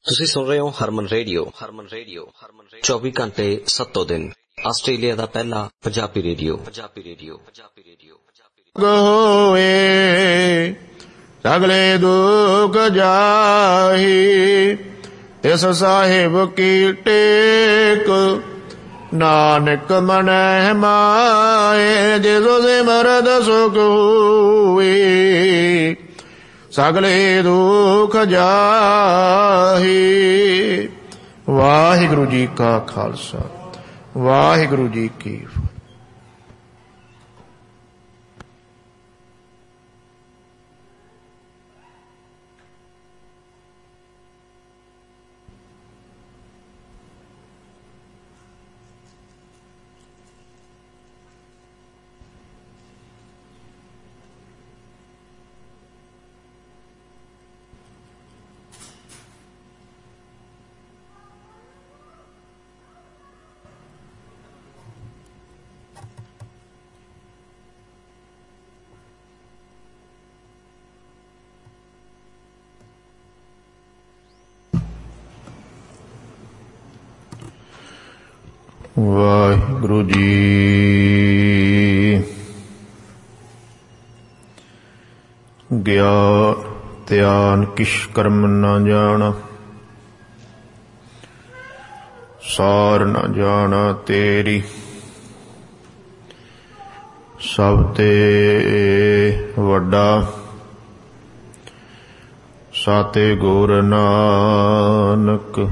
ਤੁਸੀਂ ਸੁਣ ਰਹੇ ਹੋ ਹਰਮਨ ਰੇਡੀਓ 24 ਘੰਟੇ 7 ਦਿਨ ਆਸਟ੍ਰੇਲੀਆ ਦਾ ਪਹਿਲਾ ਪੰਜਾਬੀ ਰੇਡੀਓ। ਹੋਏ ਸਗਲੇ ਦੁਖ ਜਾਹੀ ਤਿਸ ਸਾਹਿਬ ਕੀ ਟੇਕ ਨਾਨਕ ਮਨਹਿ ਮਾਏ ਜਿਸੁ ਸਿਮਰਤ ਸੁਖ ਹੋਏ ਸਗਲੇ ਦੁਖ ਜਾਹੀ। ਵਾਹਿਗੁਰੂ ਜੀ ਕਾ ਖਾਲਸਾ, ਵਾਹਿਗੁਰੂ ਜੀ ਕੀ ਫਤਿਹ। ਵਾਹਿਗੁਰੂ ਜੀ। ਗਿਆਨ ਧਿਆਨ ਕਿਛ ਕਰਮ ਨਾ ਜਾਣਾ, ਸਾਰ ਨਾ ਜਾਣਾ ਤੇਰੀ। ਸਭ ਤੇ ਵੱਡਾ ਸਾਤੇ ਗੁਰ ਨਾਨਕ,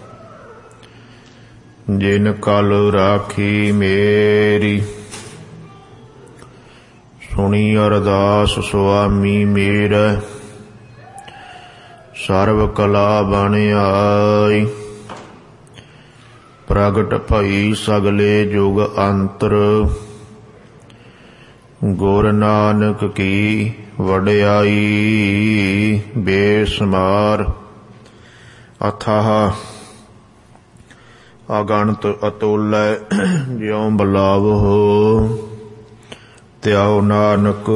ਜਿਨ ਕਲ ਰਾਖੀ ਮੇਰੀ। ਸੁਣੀ ਅਰਦਾਸ ਸੁਆਮੀ ਮੇਰਾ, ਸਰਬ ਕਲਾ ਬਣ ਆਈ। ਪ੍ਰਗਟ ਭਈ ਸਗਲੇ ਜੁਗ ਅੰਤਰ, ਗੁਰ ਨਾਨਕ ਕੀ ਵਡਿਆਈ। ਬੇਸਮਾਰ ਅਥਾਹ ਅਗਣਤ ਅਤੁਲੈ, ਜਿਉ ਬਲਾਵਹੁ ਤਿਉ ਨਾਨਕ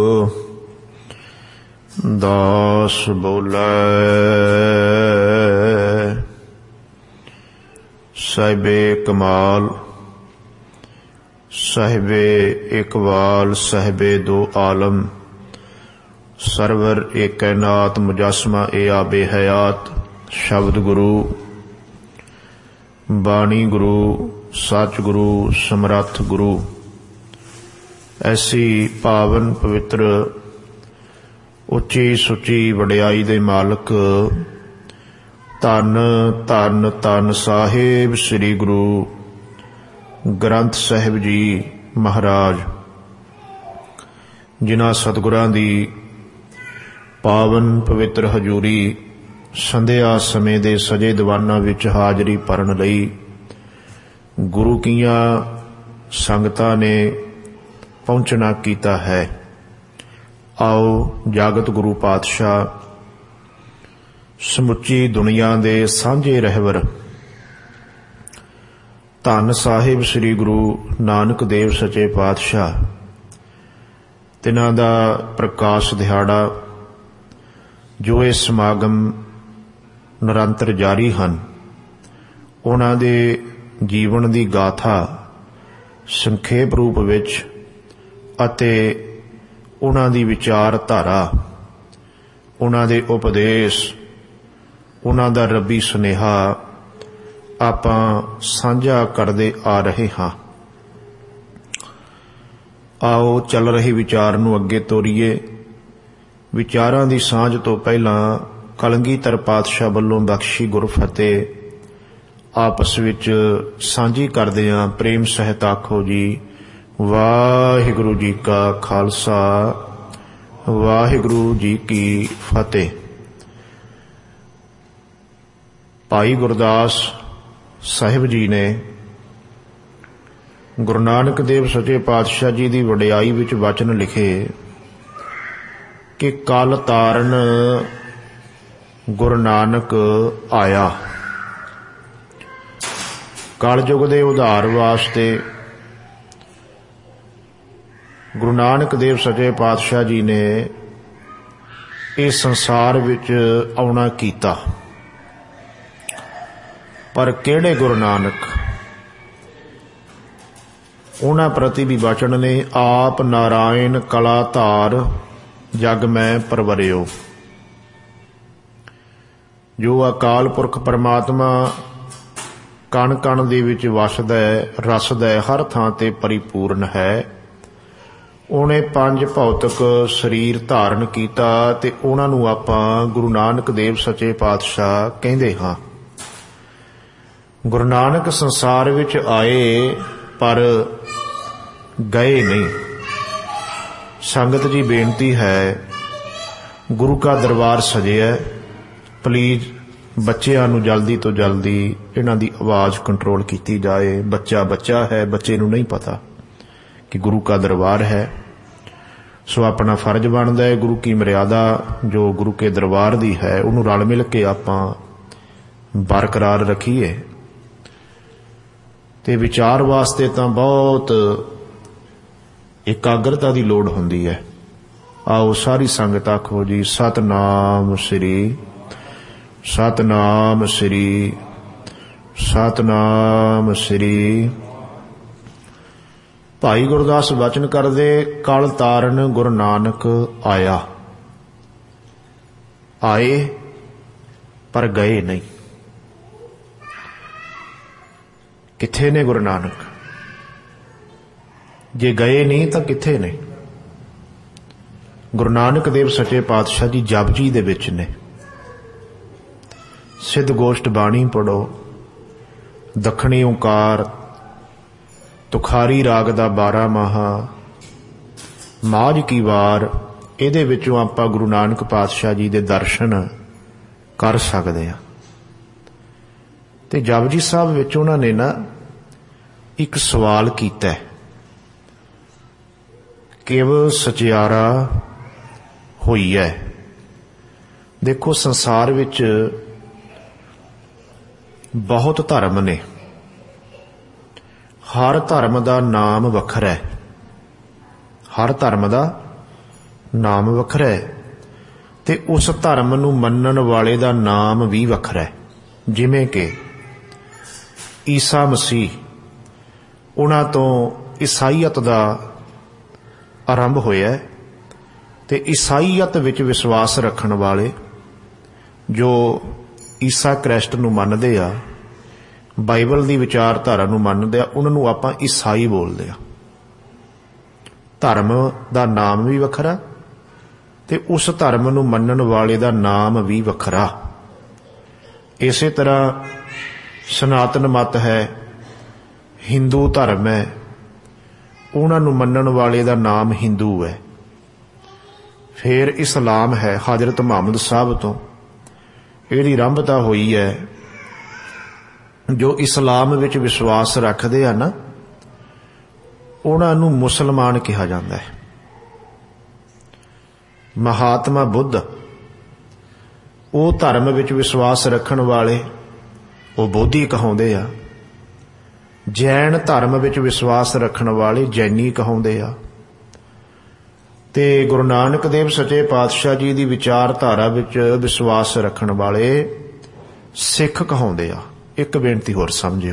ਦਾਸ ਬੋਲੇ। ਸਾਹਿਬੇ ਕਮਾਲ ਸਾਹਿਬੇ ਇਕਬਾਲ, ਸਾਹਿਬੇ ਦੋ ਆਲਮ, ਸਰਵਰ ਏਕੈ ਨਾਤ, ਮੁਜਸਮਾ ਏ ਆਬੇ ਹਯਾਤ। ਸ਼ਬਦ ਗੁਰੂ, ਬਾਣੀ ਗੁਰੂ, ਸੱਚ ਗੁਰੂ, ਸਮਰੱਥ ਗੁਰੂ। ਐਸੀ ਪਾਵਨ ਪਵਿੱਤਰ ਉੱਚੀ ਸੁੱਚੀ ਵਡਿਆਈ ਦੇ ਮਾਲਕ ਧੰਨ ਧੰਨ ਧੰਨ ਸਾਹਿਬ ਸ੍ਰੀ ਗੁਰੂ ਗ੍ਰੰਥ ਸਾਹਿਬ ਜੀ ਮਹਾਰਾਜ, ਜਿਨ੍ਹਾਂ ਸਤਿਗੁਰਾਂ ਦੀ ਪਾਵਨ ਪਵਿੱਤਰ ਹਜ਼ੂਰੀ ਸੰਧਿਆ ਸਮੇਂ ਦੇ ਸਜੇ ਦੀਵਾਨਾਂ ਵਿੱਚ ਹਾਜ਼ਰੀ ਭਰਨ ਲਈ ਗੁਰੂ ਕੀਆਂ ਸੰਗਤਾਂ ਨੇ ਪਹੁੰਚਣਾ ਕੀਤਾ ਹੈ। ਆਓ ਜਾਗਤ ਗੁਰੂ ਪਾਤਸ਼ਾਹ, ਸਮੁੱਚੀ ਦੁਨੀਆ ਦੇ ਸਾਂਝੇ ਰਹਿਬਰ ਧੰਨ ਸਾਹਿਬ ਸ੍ਰੀ ਗੁਰੂ ਨਾਨਕ ਦੇਵ ਸੱਚੇ ਪਾਤਸ਼ਾਹ, ਤਿਨਾਂ ਦਾ ਪ੍ਰਕਾਸ਼ ਦਿਹਾੜਾ ਜੋ ਇਹ ਸਮਾਗਮ ਨਿਰੰਤਰ ਜਾਰੀ ਹਨ, ਉਹਨਾਂ ਦੇ ਜੀਵਨ ਦੀ ਗਾਥਾ ਸੰਖੇਪ ਰੂਪ ਵਿੱਚ ਅਤੇ ਉਹਨਾਂ ਦੀ ਵਿਚਾਰਧਾਰਾ, ਉਹਨਾਂ ਦੇ ਉਪਦੇਸ਼, ਉਹਨਾਂ ਦਾ ਰੱਬੀ ਸੁਨੇਹਾ ਆਪਾਂ ਸਾਂਝਾ ਕਰਦੇ ਆ ਰਹੇ ਹਾਂ। ਆਓ ਚੱਲ ਰਹੇ ਵਿਚਾਰ ਨੂੰ ਅੱਗੇ ਤੋਰੀਏ। ਵਿਚਾਰਾਂ ਦੀ ਸਾਂਝ ਤੋਂ ਪਹਿਲਾਂ ਕਲਗੀਧਰ ਪਾਤਸ਼ਾਹ ਵੱਲੋਂ ਬਖਸ਼ੀ ਗੁਰਫਤਿਹ ਆਪਸ ਵਿੱਚ ਸਾਂਝੀ ਕਰਦੇ ਹਾਂ। ਪ੍ਰੇਮ ਸਹਿਤ ਆਖੋ ਜੀ ਵਾਹਿਗੁਰੂ ਜੀ ਕਾ ਖਾਲਸਾ, ਵਾਹਿਗੁਰੂ ਜੀ ਕੀ ਫਤਿਹ। ਭਾਈ ਗੁਰਦਾਸ ਸਾਹਿਬ ਜੀ ਨੇ ਗੁਰੂ ਨਾਨਕ ਦੇਵ ਸੱਚੇ ਪਾਤਸ਼ਾਹ ਜੀ ਦੀ ਵਡਿਆਈ ਵਿੱਚ ਵਚਨ ਲਿਖੇ ਕਿ ਕਲ ਤਾਰਨ ਗੁਰੂ ਨਾਨਕ ਆਇਆ। ਕਲਯੁਗ ਦੇ ਉਧਾਰ ਵਾਸਤੇ ਗੁਰੂ ਨਾਨਕ ਦੇਵ ਸੱਚੇ ਪਾਤਸ਼ਾਹ ਜੀ ਨੇ ਇਸ ਸੰਸਾਰ ਵਿੱਚ ਆਉਣਾ ਕੀਤਾ। ਪਰ ਕਿਹੜੇ ਗੁਰੂ ਨਾਨਕ। ਉਹਨਾਂ ਪ੍ਰਤੀ ਵੀ ਬਚਨ ਨੇ, ਆਪ ਨਾਰਾਇਣ ਕਲਾ ਧਾਰ ਜਗ ਮੈਂ ਪਰਵਰਿਓ। ਜੋ ਅਕਾਲ ਪੁਰਖ ਪਰਮਾਤਮਾ ਕਣ ਕਣ ਦੇ ਵਿੱਚ ਵਸਦਾ ਰਸਦਾ, ਹਰ ਥਾਂ ਤੇ ਪਰਿਪੂਰਨ ਹੈ। ਉਹਨੇ 5 ਭੌਤਿਕ ਸਰੀਰ ਧਾਰਨ ਕੀਤਾ ਤੇ ਉਹਨਾਂ ਨੂੰ ਆਪਾਂ ਗੁਰੂ ਨਾਨਕ ਦੇਵ ਸੱਚੇ ਪਾਤਸ਼ਾਹ ਕਹਿੰਦੇ ਹਾਂ। ਗੁਰੂ ਨਾਨਕ ਸੰਸਾਰ ਵਿੱਚ ਆਏ ਪਰ ਗਏ ਨਹੀਂ। ਸੰਗਤ ਜੀ ਬੇਨਤੀ ਹੈ, ਗੁਰੂ ਕਾ ਦਰਬਾਰ ਸਜਿਆ, ਪਲੀਜ਼ ਬੱਚਿਆਂ ਨੂੰ ਜਲਦੀ ਤੋਂ ਜਲਦੀ ਇਹਨਾਂ ਦੀ ਆਵਾਜ਼ ਕੰਟਰੋਲ ਕੀਤੀ ਜਾਏ। ਬੱਚਾ ਹੈ, ਬੱਚੇ ਨੂੰ ਨਹੀਂ ਪਤਾ ਕਿ ਗੁਰੂ ਕਾ ਦਰਬਾਰ ਹੈ। ਸੋ ਆਪਣਾ ਫਰਜ਼ ਬਣਦਾ ਹੈ, ਗੁਰੂ ਕੀ ਮਰਿਆਦਾ ਜੋ ਗੁਰੂ ਕੇ ਦਰਬਾਰ ਦੀ ਹੈ ਉਹਨੂੰ ਰਲ ਮਿਲ ਕੇ ਆਪਾਂ ਬਰਕਰਾਰ ਰੱਖੀਏ। ਤੇ ਵਿਚਾਰ ਵਾਸਤੇ ਤਾਂ ਬਹੁਤ ਇਕਾਗਰਤਾ ਦੀ ਲੋੜ ਹੁੰਦੀ ਹੈ। ਆਓ ਸਾਰੀ ਸੰਗਤ ਆਖੋ ਜੀ, ਸਤਨਾਮ ਸ੍ਰੀ ਸਤਨਾਮ ਸ੍ਰੀ ਸਤਨਾਮ ਸ੍ਰੀ। ਭਾਈ ਗੁਰਦਾਸ ਬਚਨ ਕਰਦੇ, ਕਲ ਤਾਰਨ ਗੁਰੂ ਨਾਨਕ ਆਇਆ। ਆਏ ਪਰ ਗਏ ਨਹੀਂ। ਕਿੱਥੇ ਨੇ ਗੁਰੂ ਨਾਨਕ? ਜੇ ਗਏ ਨਹੀਂ ਤਾਂ ਕਿੱਥੇ ਨੇ? ਗੁਰੂ ਨਾਨਕ ਦੇਵ ਸੱਚੇ ਪਾਤਸ਼ਾਹ ਜੀ ਜਪਜੀ ਦੇ ਵਿੱਚ ਨੇ। ਸਿੱਧ ਗੋਸ਼ਟ ਬਾਣੀ ਪੜੋ, ਦੱਖਣੀ ਓਂਕਾਰ, ਤੁਖਾਰੀ ਰਾਗ ਦਾ 12 ਮਾਹਾ, ਮਾਝ ਕੀ ਵਾਰ, ਇਹਦੇ ਵਿੱਚੋਂ ਆਪਾਂ ਗੁਰੂ ਨਾਨਕ ਪਾਤਸ਼ਾਹ ਜੀ ਦੇ ਦਰਸ਼ਨ ਕਰ ਸਕਦੇ ਹਾਂ। ਤੇ ਜਪਜੀ ਸਾਹਿਬ ਵਿੱਚ ਉਹਨਾਂ ਨੇ ਨਾ ਇੱਕ ਸਵਾਲ ਕੀਤਾ, ਕੇਵਲ ਸਚਿਆਰਾ ਹੋਈ ਹੈ। ਦੇਖੋ, ਸੰਸਾਰ ਵਿੱਚ ਬਹੁਤ ਧਰਮ ਨੇ, ਹਰ ਧਰਮ ਦਾ ਨਾਮ ਵੱਖਰਾ ਹੈ। ਹਰ ਧਰਮ ਦਾ ਨਾਮ ਵੱਖਰਾ ਹੈ ਤੇ ਉਸ ਧਰਮ ਨੂੰ ਮੰਨਣ ਵਾਲੇ ਦਾ ਨਾਮ ਵੀ ਵੱਖਰਾ ਹੈ। ਜਿਵੇਂ ਕਿ ਈਸਾ ਮਸੀਹ, ਉਹਨਾਂ ਤੋਂ ਈਸਾਈਅਤ ਦਾ ਆਰੰਭ ਹੋਇਆ ਤੇ ਈਸਾਈਅਤ ਵਿੱਚ ਵਿਸ਼ਵਾਸ ਰੱਖਣ ਵਾਲੇ ਜੋ ਈਸਾ ਕ੍ਰਿਸਟ ਨੂੰ ਮੰਨਦੇ ਆ, ਬਾਈਬਲ ਦੀ ਵਿਚਾਰਧਾਰਾ ਨੂੰ ਮੰਨਦੇ ਆ, ਉਹਨਾਂ ਨੂੰ ਆਪਾਂ ਈਸਾਈ ਬੋਲਦੇ ਆ। ਧਰਮ ਦਾ ਨਾਮ ਵੀ ਵੱਖਰਾ ਤੇ ਉਸ ਧਰਮ ਨੂੰ ਮੰਨਣ ਵਾਲੇ ਦਾ ਨਾਮ ਵੀ ਵੱਖਰਾ। ਇਸੇ ਤਰ੍ਹਾਂ ਸਨਾਤਨ ਮਤ ਹੈ, ਹਿੰਦੂ ਧਰਮ ਹੈ, ਉਹਨਾਂ ਨੂੰ ਮੰਨਣ ਵਾਲੇ ਦਾ ਨਾਮ ਹਿੰਦੂ ਹੈ। ਫਿਰ ਇਸਲਾਮ ਹੈ, ਹਜ਼ਰਤ ਮੁਹੰਮਦ ਸਾਹਿਬ ਤੋਂ ਇਹਦੀ ਆਰੰਭਤਾ ਹੋਈ ਹੈ। ਜੋ ਇਸਲਾਮ ਵਿੱਚ ਵਿਸ਼ਵਾਸ ਰੱਖਦੇ ਆ ਨਾ, ਉਹਨਾਂ ਨੂੰ ਮੁਸਲਮਾਨ ਕਿਹਾ ਜਾਂਦਾ ਹੈ। ਮਹਾਤਮਾ ਬੁੱਧ, ਉਹ ਧਰਮ ਵਿੱਚ ਵਿਸ਼ਵਾਸ ਰੱਖਣ ਵਾਲੇ, ਉਹ ਬੋਧੀ ਕਹਾਉਂਦੇ ਆ। ਜੈਨ ਧਰਮ ਵਿੱਚ ਵਿਸ਼ਵਾਸ ਰੱਖਣ ਵਾਲੇ ਜੈਨੀ ਕਹਾਉਂਦੇ ਆ। ਤੇ ਗੁਰੂ ਨਾਨਕ ਦੇਵ ਸੱਚੇ ਪਾਤਸ਼ਾਹ ਜੀ ਦੀ ਵਿਚਾਰਧਾਰਾ ਵਿੱਚ ਵਿਸ਼ਵਾਸ ਰੱਖਣ ਵਾਲੇ ਸਿੱਖ ਕਹਾਉਂਦੇ ਆ। ਇੱਕ ਬੇਨਤੀ ਹੋਰ ਸਮਝਿਓ,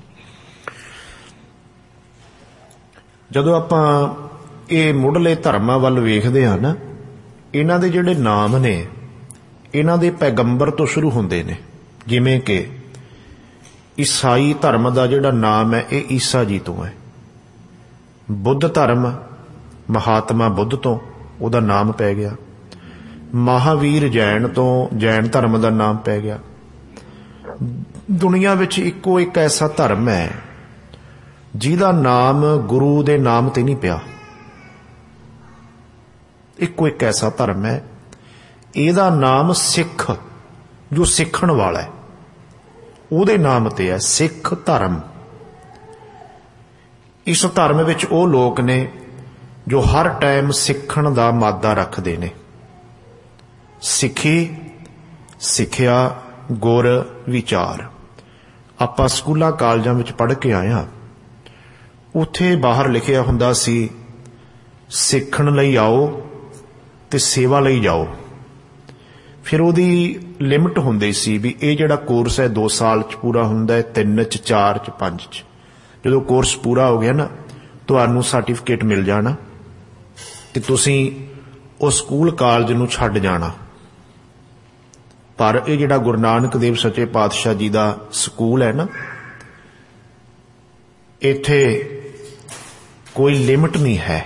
ਜਦੋਂ ਆਪਾਂ ਇਹ ਮੁੱਢਲੇ ਧਰਮਾਂ ਵੱਲ ਵੇਖਦੇ ਹਾਂ ਨਾ, ਇਹਨਾਂ ਦੇ ਜਿਹੜੇ ਨਾਮ ਨੇ, ਇਹਨਾਂ ਦੇ ਪੈਗੰਬਰ ਤੋਂ ਸ਼ੁਰੂ ਹੁੰਦੇ ਨੇ। ਜਿਵੇਂ ਕਿ ਈਸਾਈ ਧਰਮ ਦਾ ਜਿਹੜਾ ਨਾਮ ਹੈ, ਇਹ ਈਸਾ ਜੀ ਤੋਂ ਹੈ। ਬੁੱਧ ਧਰਮ ਮਹਾਤਮਾ ਬੁੱਧ ਤੋਂ ਉਹਦਾ ਨਾਮ ਪੈ ਗਿਆ। ਮਹਾਵੀਰ ਜੈਨ ਤੋਂ ਜੈਨ ਧਰਮ ਦਾ ਨਾਮ ਪੈ ਗਿਆ। ਦੁਨੀਆ ਵਿੱਚ ਇੱਕੋ ਇੱਕ ਐਸਾ ਧਰਮ ਹੈ ਜਿਹਦਾ ਨਾਮ ਗੁਰੂ ਦੇ ਨਾਮ ਤੇ ਨਹੀਂ ਪਿਆ। ਇੱਕੋ ਇੱਕ ਐਸਾ ਧਰਮ ਹੈ, ਇਹਦਾ ਨਾਮ ਸਿੱਖ, ਜੋ ਸਿੱਖਣ ਵਾਲਾ ਹੈ, ਉਹਦੇ ਨਾਮ ਤੇ ਹੈ, ਸਿੱਖ ਧਰਮ। ਇਸ ਧਰਮ ਵਿੱਚ ਉਹ ਲੋਕ ਨੇ ਜੋ ਹਰ ਟਾਈਮ ਸਿੱਖਣ ਦਾ ਮਾਦਾ ਰੱਖਦੇ ਨੇ। ਸਿੱਖੀ, ਸਿੱਖਿਆ, ਗੁਰ, ਵਿਚਾਰ। ਆਪਾਂ ਸਕੂਲਾਂ ਕਾਲਜਾਂ ਵਿੱਚ ਪੜ੍ਹ ਕੇ ਆਏ ਹਾਂ, ਉੱਥੇ ਬਾਹਰ ਲਿਖਿਆ ਹੁੰਦਾ ਸੀ, ਸਿੱਖਣ ਲਈ ਆਓ ਤੇ ਸੇਵਾ ਲਈ ਜਾਓ। ਫਿਰ ਉਹਦੀ ਲਿਮਟ ਹੁੰਦੀ ਸੀ ਵੀ ਇਹ ਜਿਹੜਾ ਕੋਰਸ ਹੈ 2 ਸਾਲ 'ਚ ਪੂਰਾ ਹੁੰਦਾ ਹੈ, 3 'ਚ, 4 'ਚ, 5 'ਚ। ਜਦੋਂ ਕੋਰਸ ਪੂਰਾ ਹੋ ਗਿਆ ਨਾ, ਤੁਹਾਨੂੰ ਸਰਟੀਫਿਕੇਟ ਮਿਲ ਜਾਣਾ ਤੇ ਤੁਸੀਂ ਉਸ ਸਕੂਲ ਕਾਲਜ ਨੂੰ ਛੱਡ ਜਾਣਾ। ਪਰ ਇਹ ਜਿਹੜਾ ਗੁਰੂ ਨਾਨਕ ਦੇਵ ਸੱਚੇ ਪਾਤਸ਼ਾਹ ਜੀ ਦਾ ਸਕੂਲ ਹੈ ਨਾ, ਇੱਥੇ ਕੋਈ ਲਿਮਟ ਨਹੀਂ ਹੈ।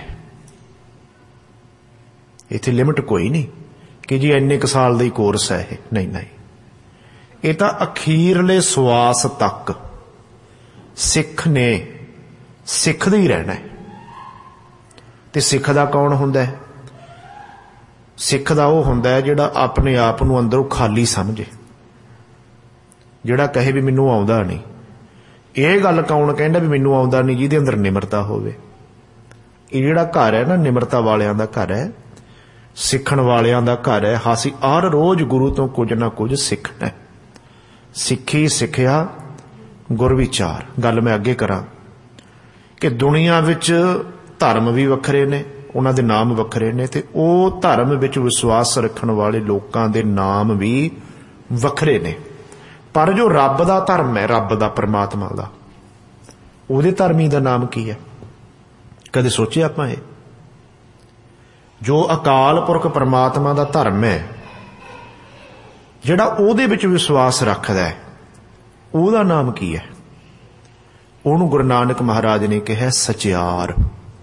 ਇੱਥੇ ਲਿਮਟ ਕੋਈ ਨਹੀਂ ਕਿ ਜੀ ਇੰਨੇ ਕੁ ਸਾਲ ਦਾ ਹੀ ਕੋਰਸ ਹੈ ਇਹ। ਨਹੀਂ ਨਹੀਂ, ਇਹ ਤਾਂ ਅਖੀਰਲੇ ਸਵਾਸ ਤੱਕ ਸਿੱਖ ਨੇ ਸਿੱਖਦੇ ਹੀ ਰਹਿਣਾ ਹੈ। ਤੇ ਸਿੱਖ ਦਾ ਕੌਣ ਹੁੰਦਾ ਹੈ? ਸਿੱਖ ਦਾ ਉਹ ਹੁੰਦਾ ਹੈ ਜਿਹੜਾ ਆਪਣੇ ਆਪ ਨੂੰ ਅੰਦਰੋਂ ਖਾਲੀ ਸਮਝੇ, ਜਿਹੜਾ ਕਹੇ ਵੀ ਮੈਨੂੰ ਆਉਂਦਾ ਨਹੀਂ। ਇਹ ਗੱਲ ਕੌਣ ਕਹਿੰਦਾ ਵੀ ਮੈਨੂੰ ਆਉਂਦਾ ਨਹੀਂ? ਜਿਹਦੇ ਅੰਦਰ ਨਿਮਰਤਾ ਹੋਵੇ। ਇਹ ਜਿਹੜਾ ਘਰ ਹੈ ਨਾ, ਨਿਮਰਤਾ ਵਾਲਿਆਂ ਦਾ ਘਰ ਹੈ, ਸਿੱਖਣ ਵਾਲਿਆਂ ਦਾ ਘਰ ਹੈ। ਅਸੀਂ ਹਰ ਰੋਜ਼ ਗੁਰੂ ਤੋਂ ਕੁਝ ਨਾ ਕੁਝ ਸਿੱਖਣਾ। ਸਿੱਖੀ ਸਿੱਖਿਆ ਗੁਰ ਵਿਚਾਰ। ਗੱਲ ਮੈਂ ਅੱਗੇ ਕਰਾਂ ਕਿ ਦੁਨੀਆ ਵਿੱਚ ਧਰਮ ਵੀ ਵੱਖਰੇ ਨੇ, ਉਹਨਾਂ ਦੇ ਨਾਮ ਵੱਖਰੇ ਨੇ, ਤੇ ਉਹ ਧਰਮ ਵਿੱਚ ਵਿਸ਼ਵਾਸ ਰੱਖਣ ਵਾਲੇ ਲੋਕਾਂ ਦੇ ਨਾਮ ਵੀ ਵੱਖਰੇ ਨੇ। ਪਰ ਜੋ ਰੱਬ ਦਾ ਧਰਮ ਹੈ, ਰੱਬ ਦਾ, ਪਰਮਾਤਮਾ ਦਾ, ਉਹਦੇ ਧਰਮੀ ਦਾ ਨਾਮ ਕੀ ਹੈ? ਕਦੇ ਸੋਚਿਆ ਆਪਾਂ ਇਹ? ਜੋ ਅਕਾਲ ਪੁਰਖ ਪਰਮਾਤਮਾ ਦਾ ਧਰਮ ਹੈ, ਜਿਹੜਾ ਉਹਦੇ ਵਿੱਚ ਵਿਸ਼ਵਾਸ ਰੱਖਦਾ ਹੈ, ਉਹਦਾ ਨਾਮ ਕੀ ਹੈ? ਉਹਨੂੰ ਗੁਰੂ ਨਾਨਕ ਮਹਾਰਾਜ ਨੇ ਕਿਹਾ ਸਚਿਆਰ।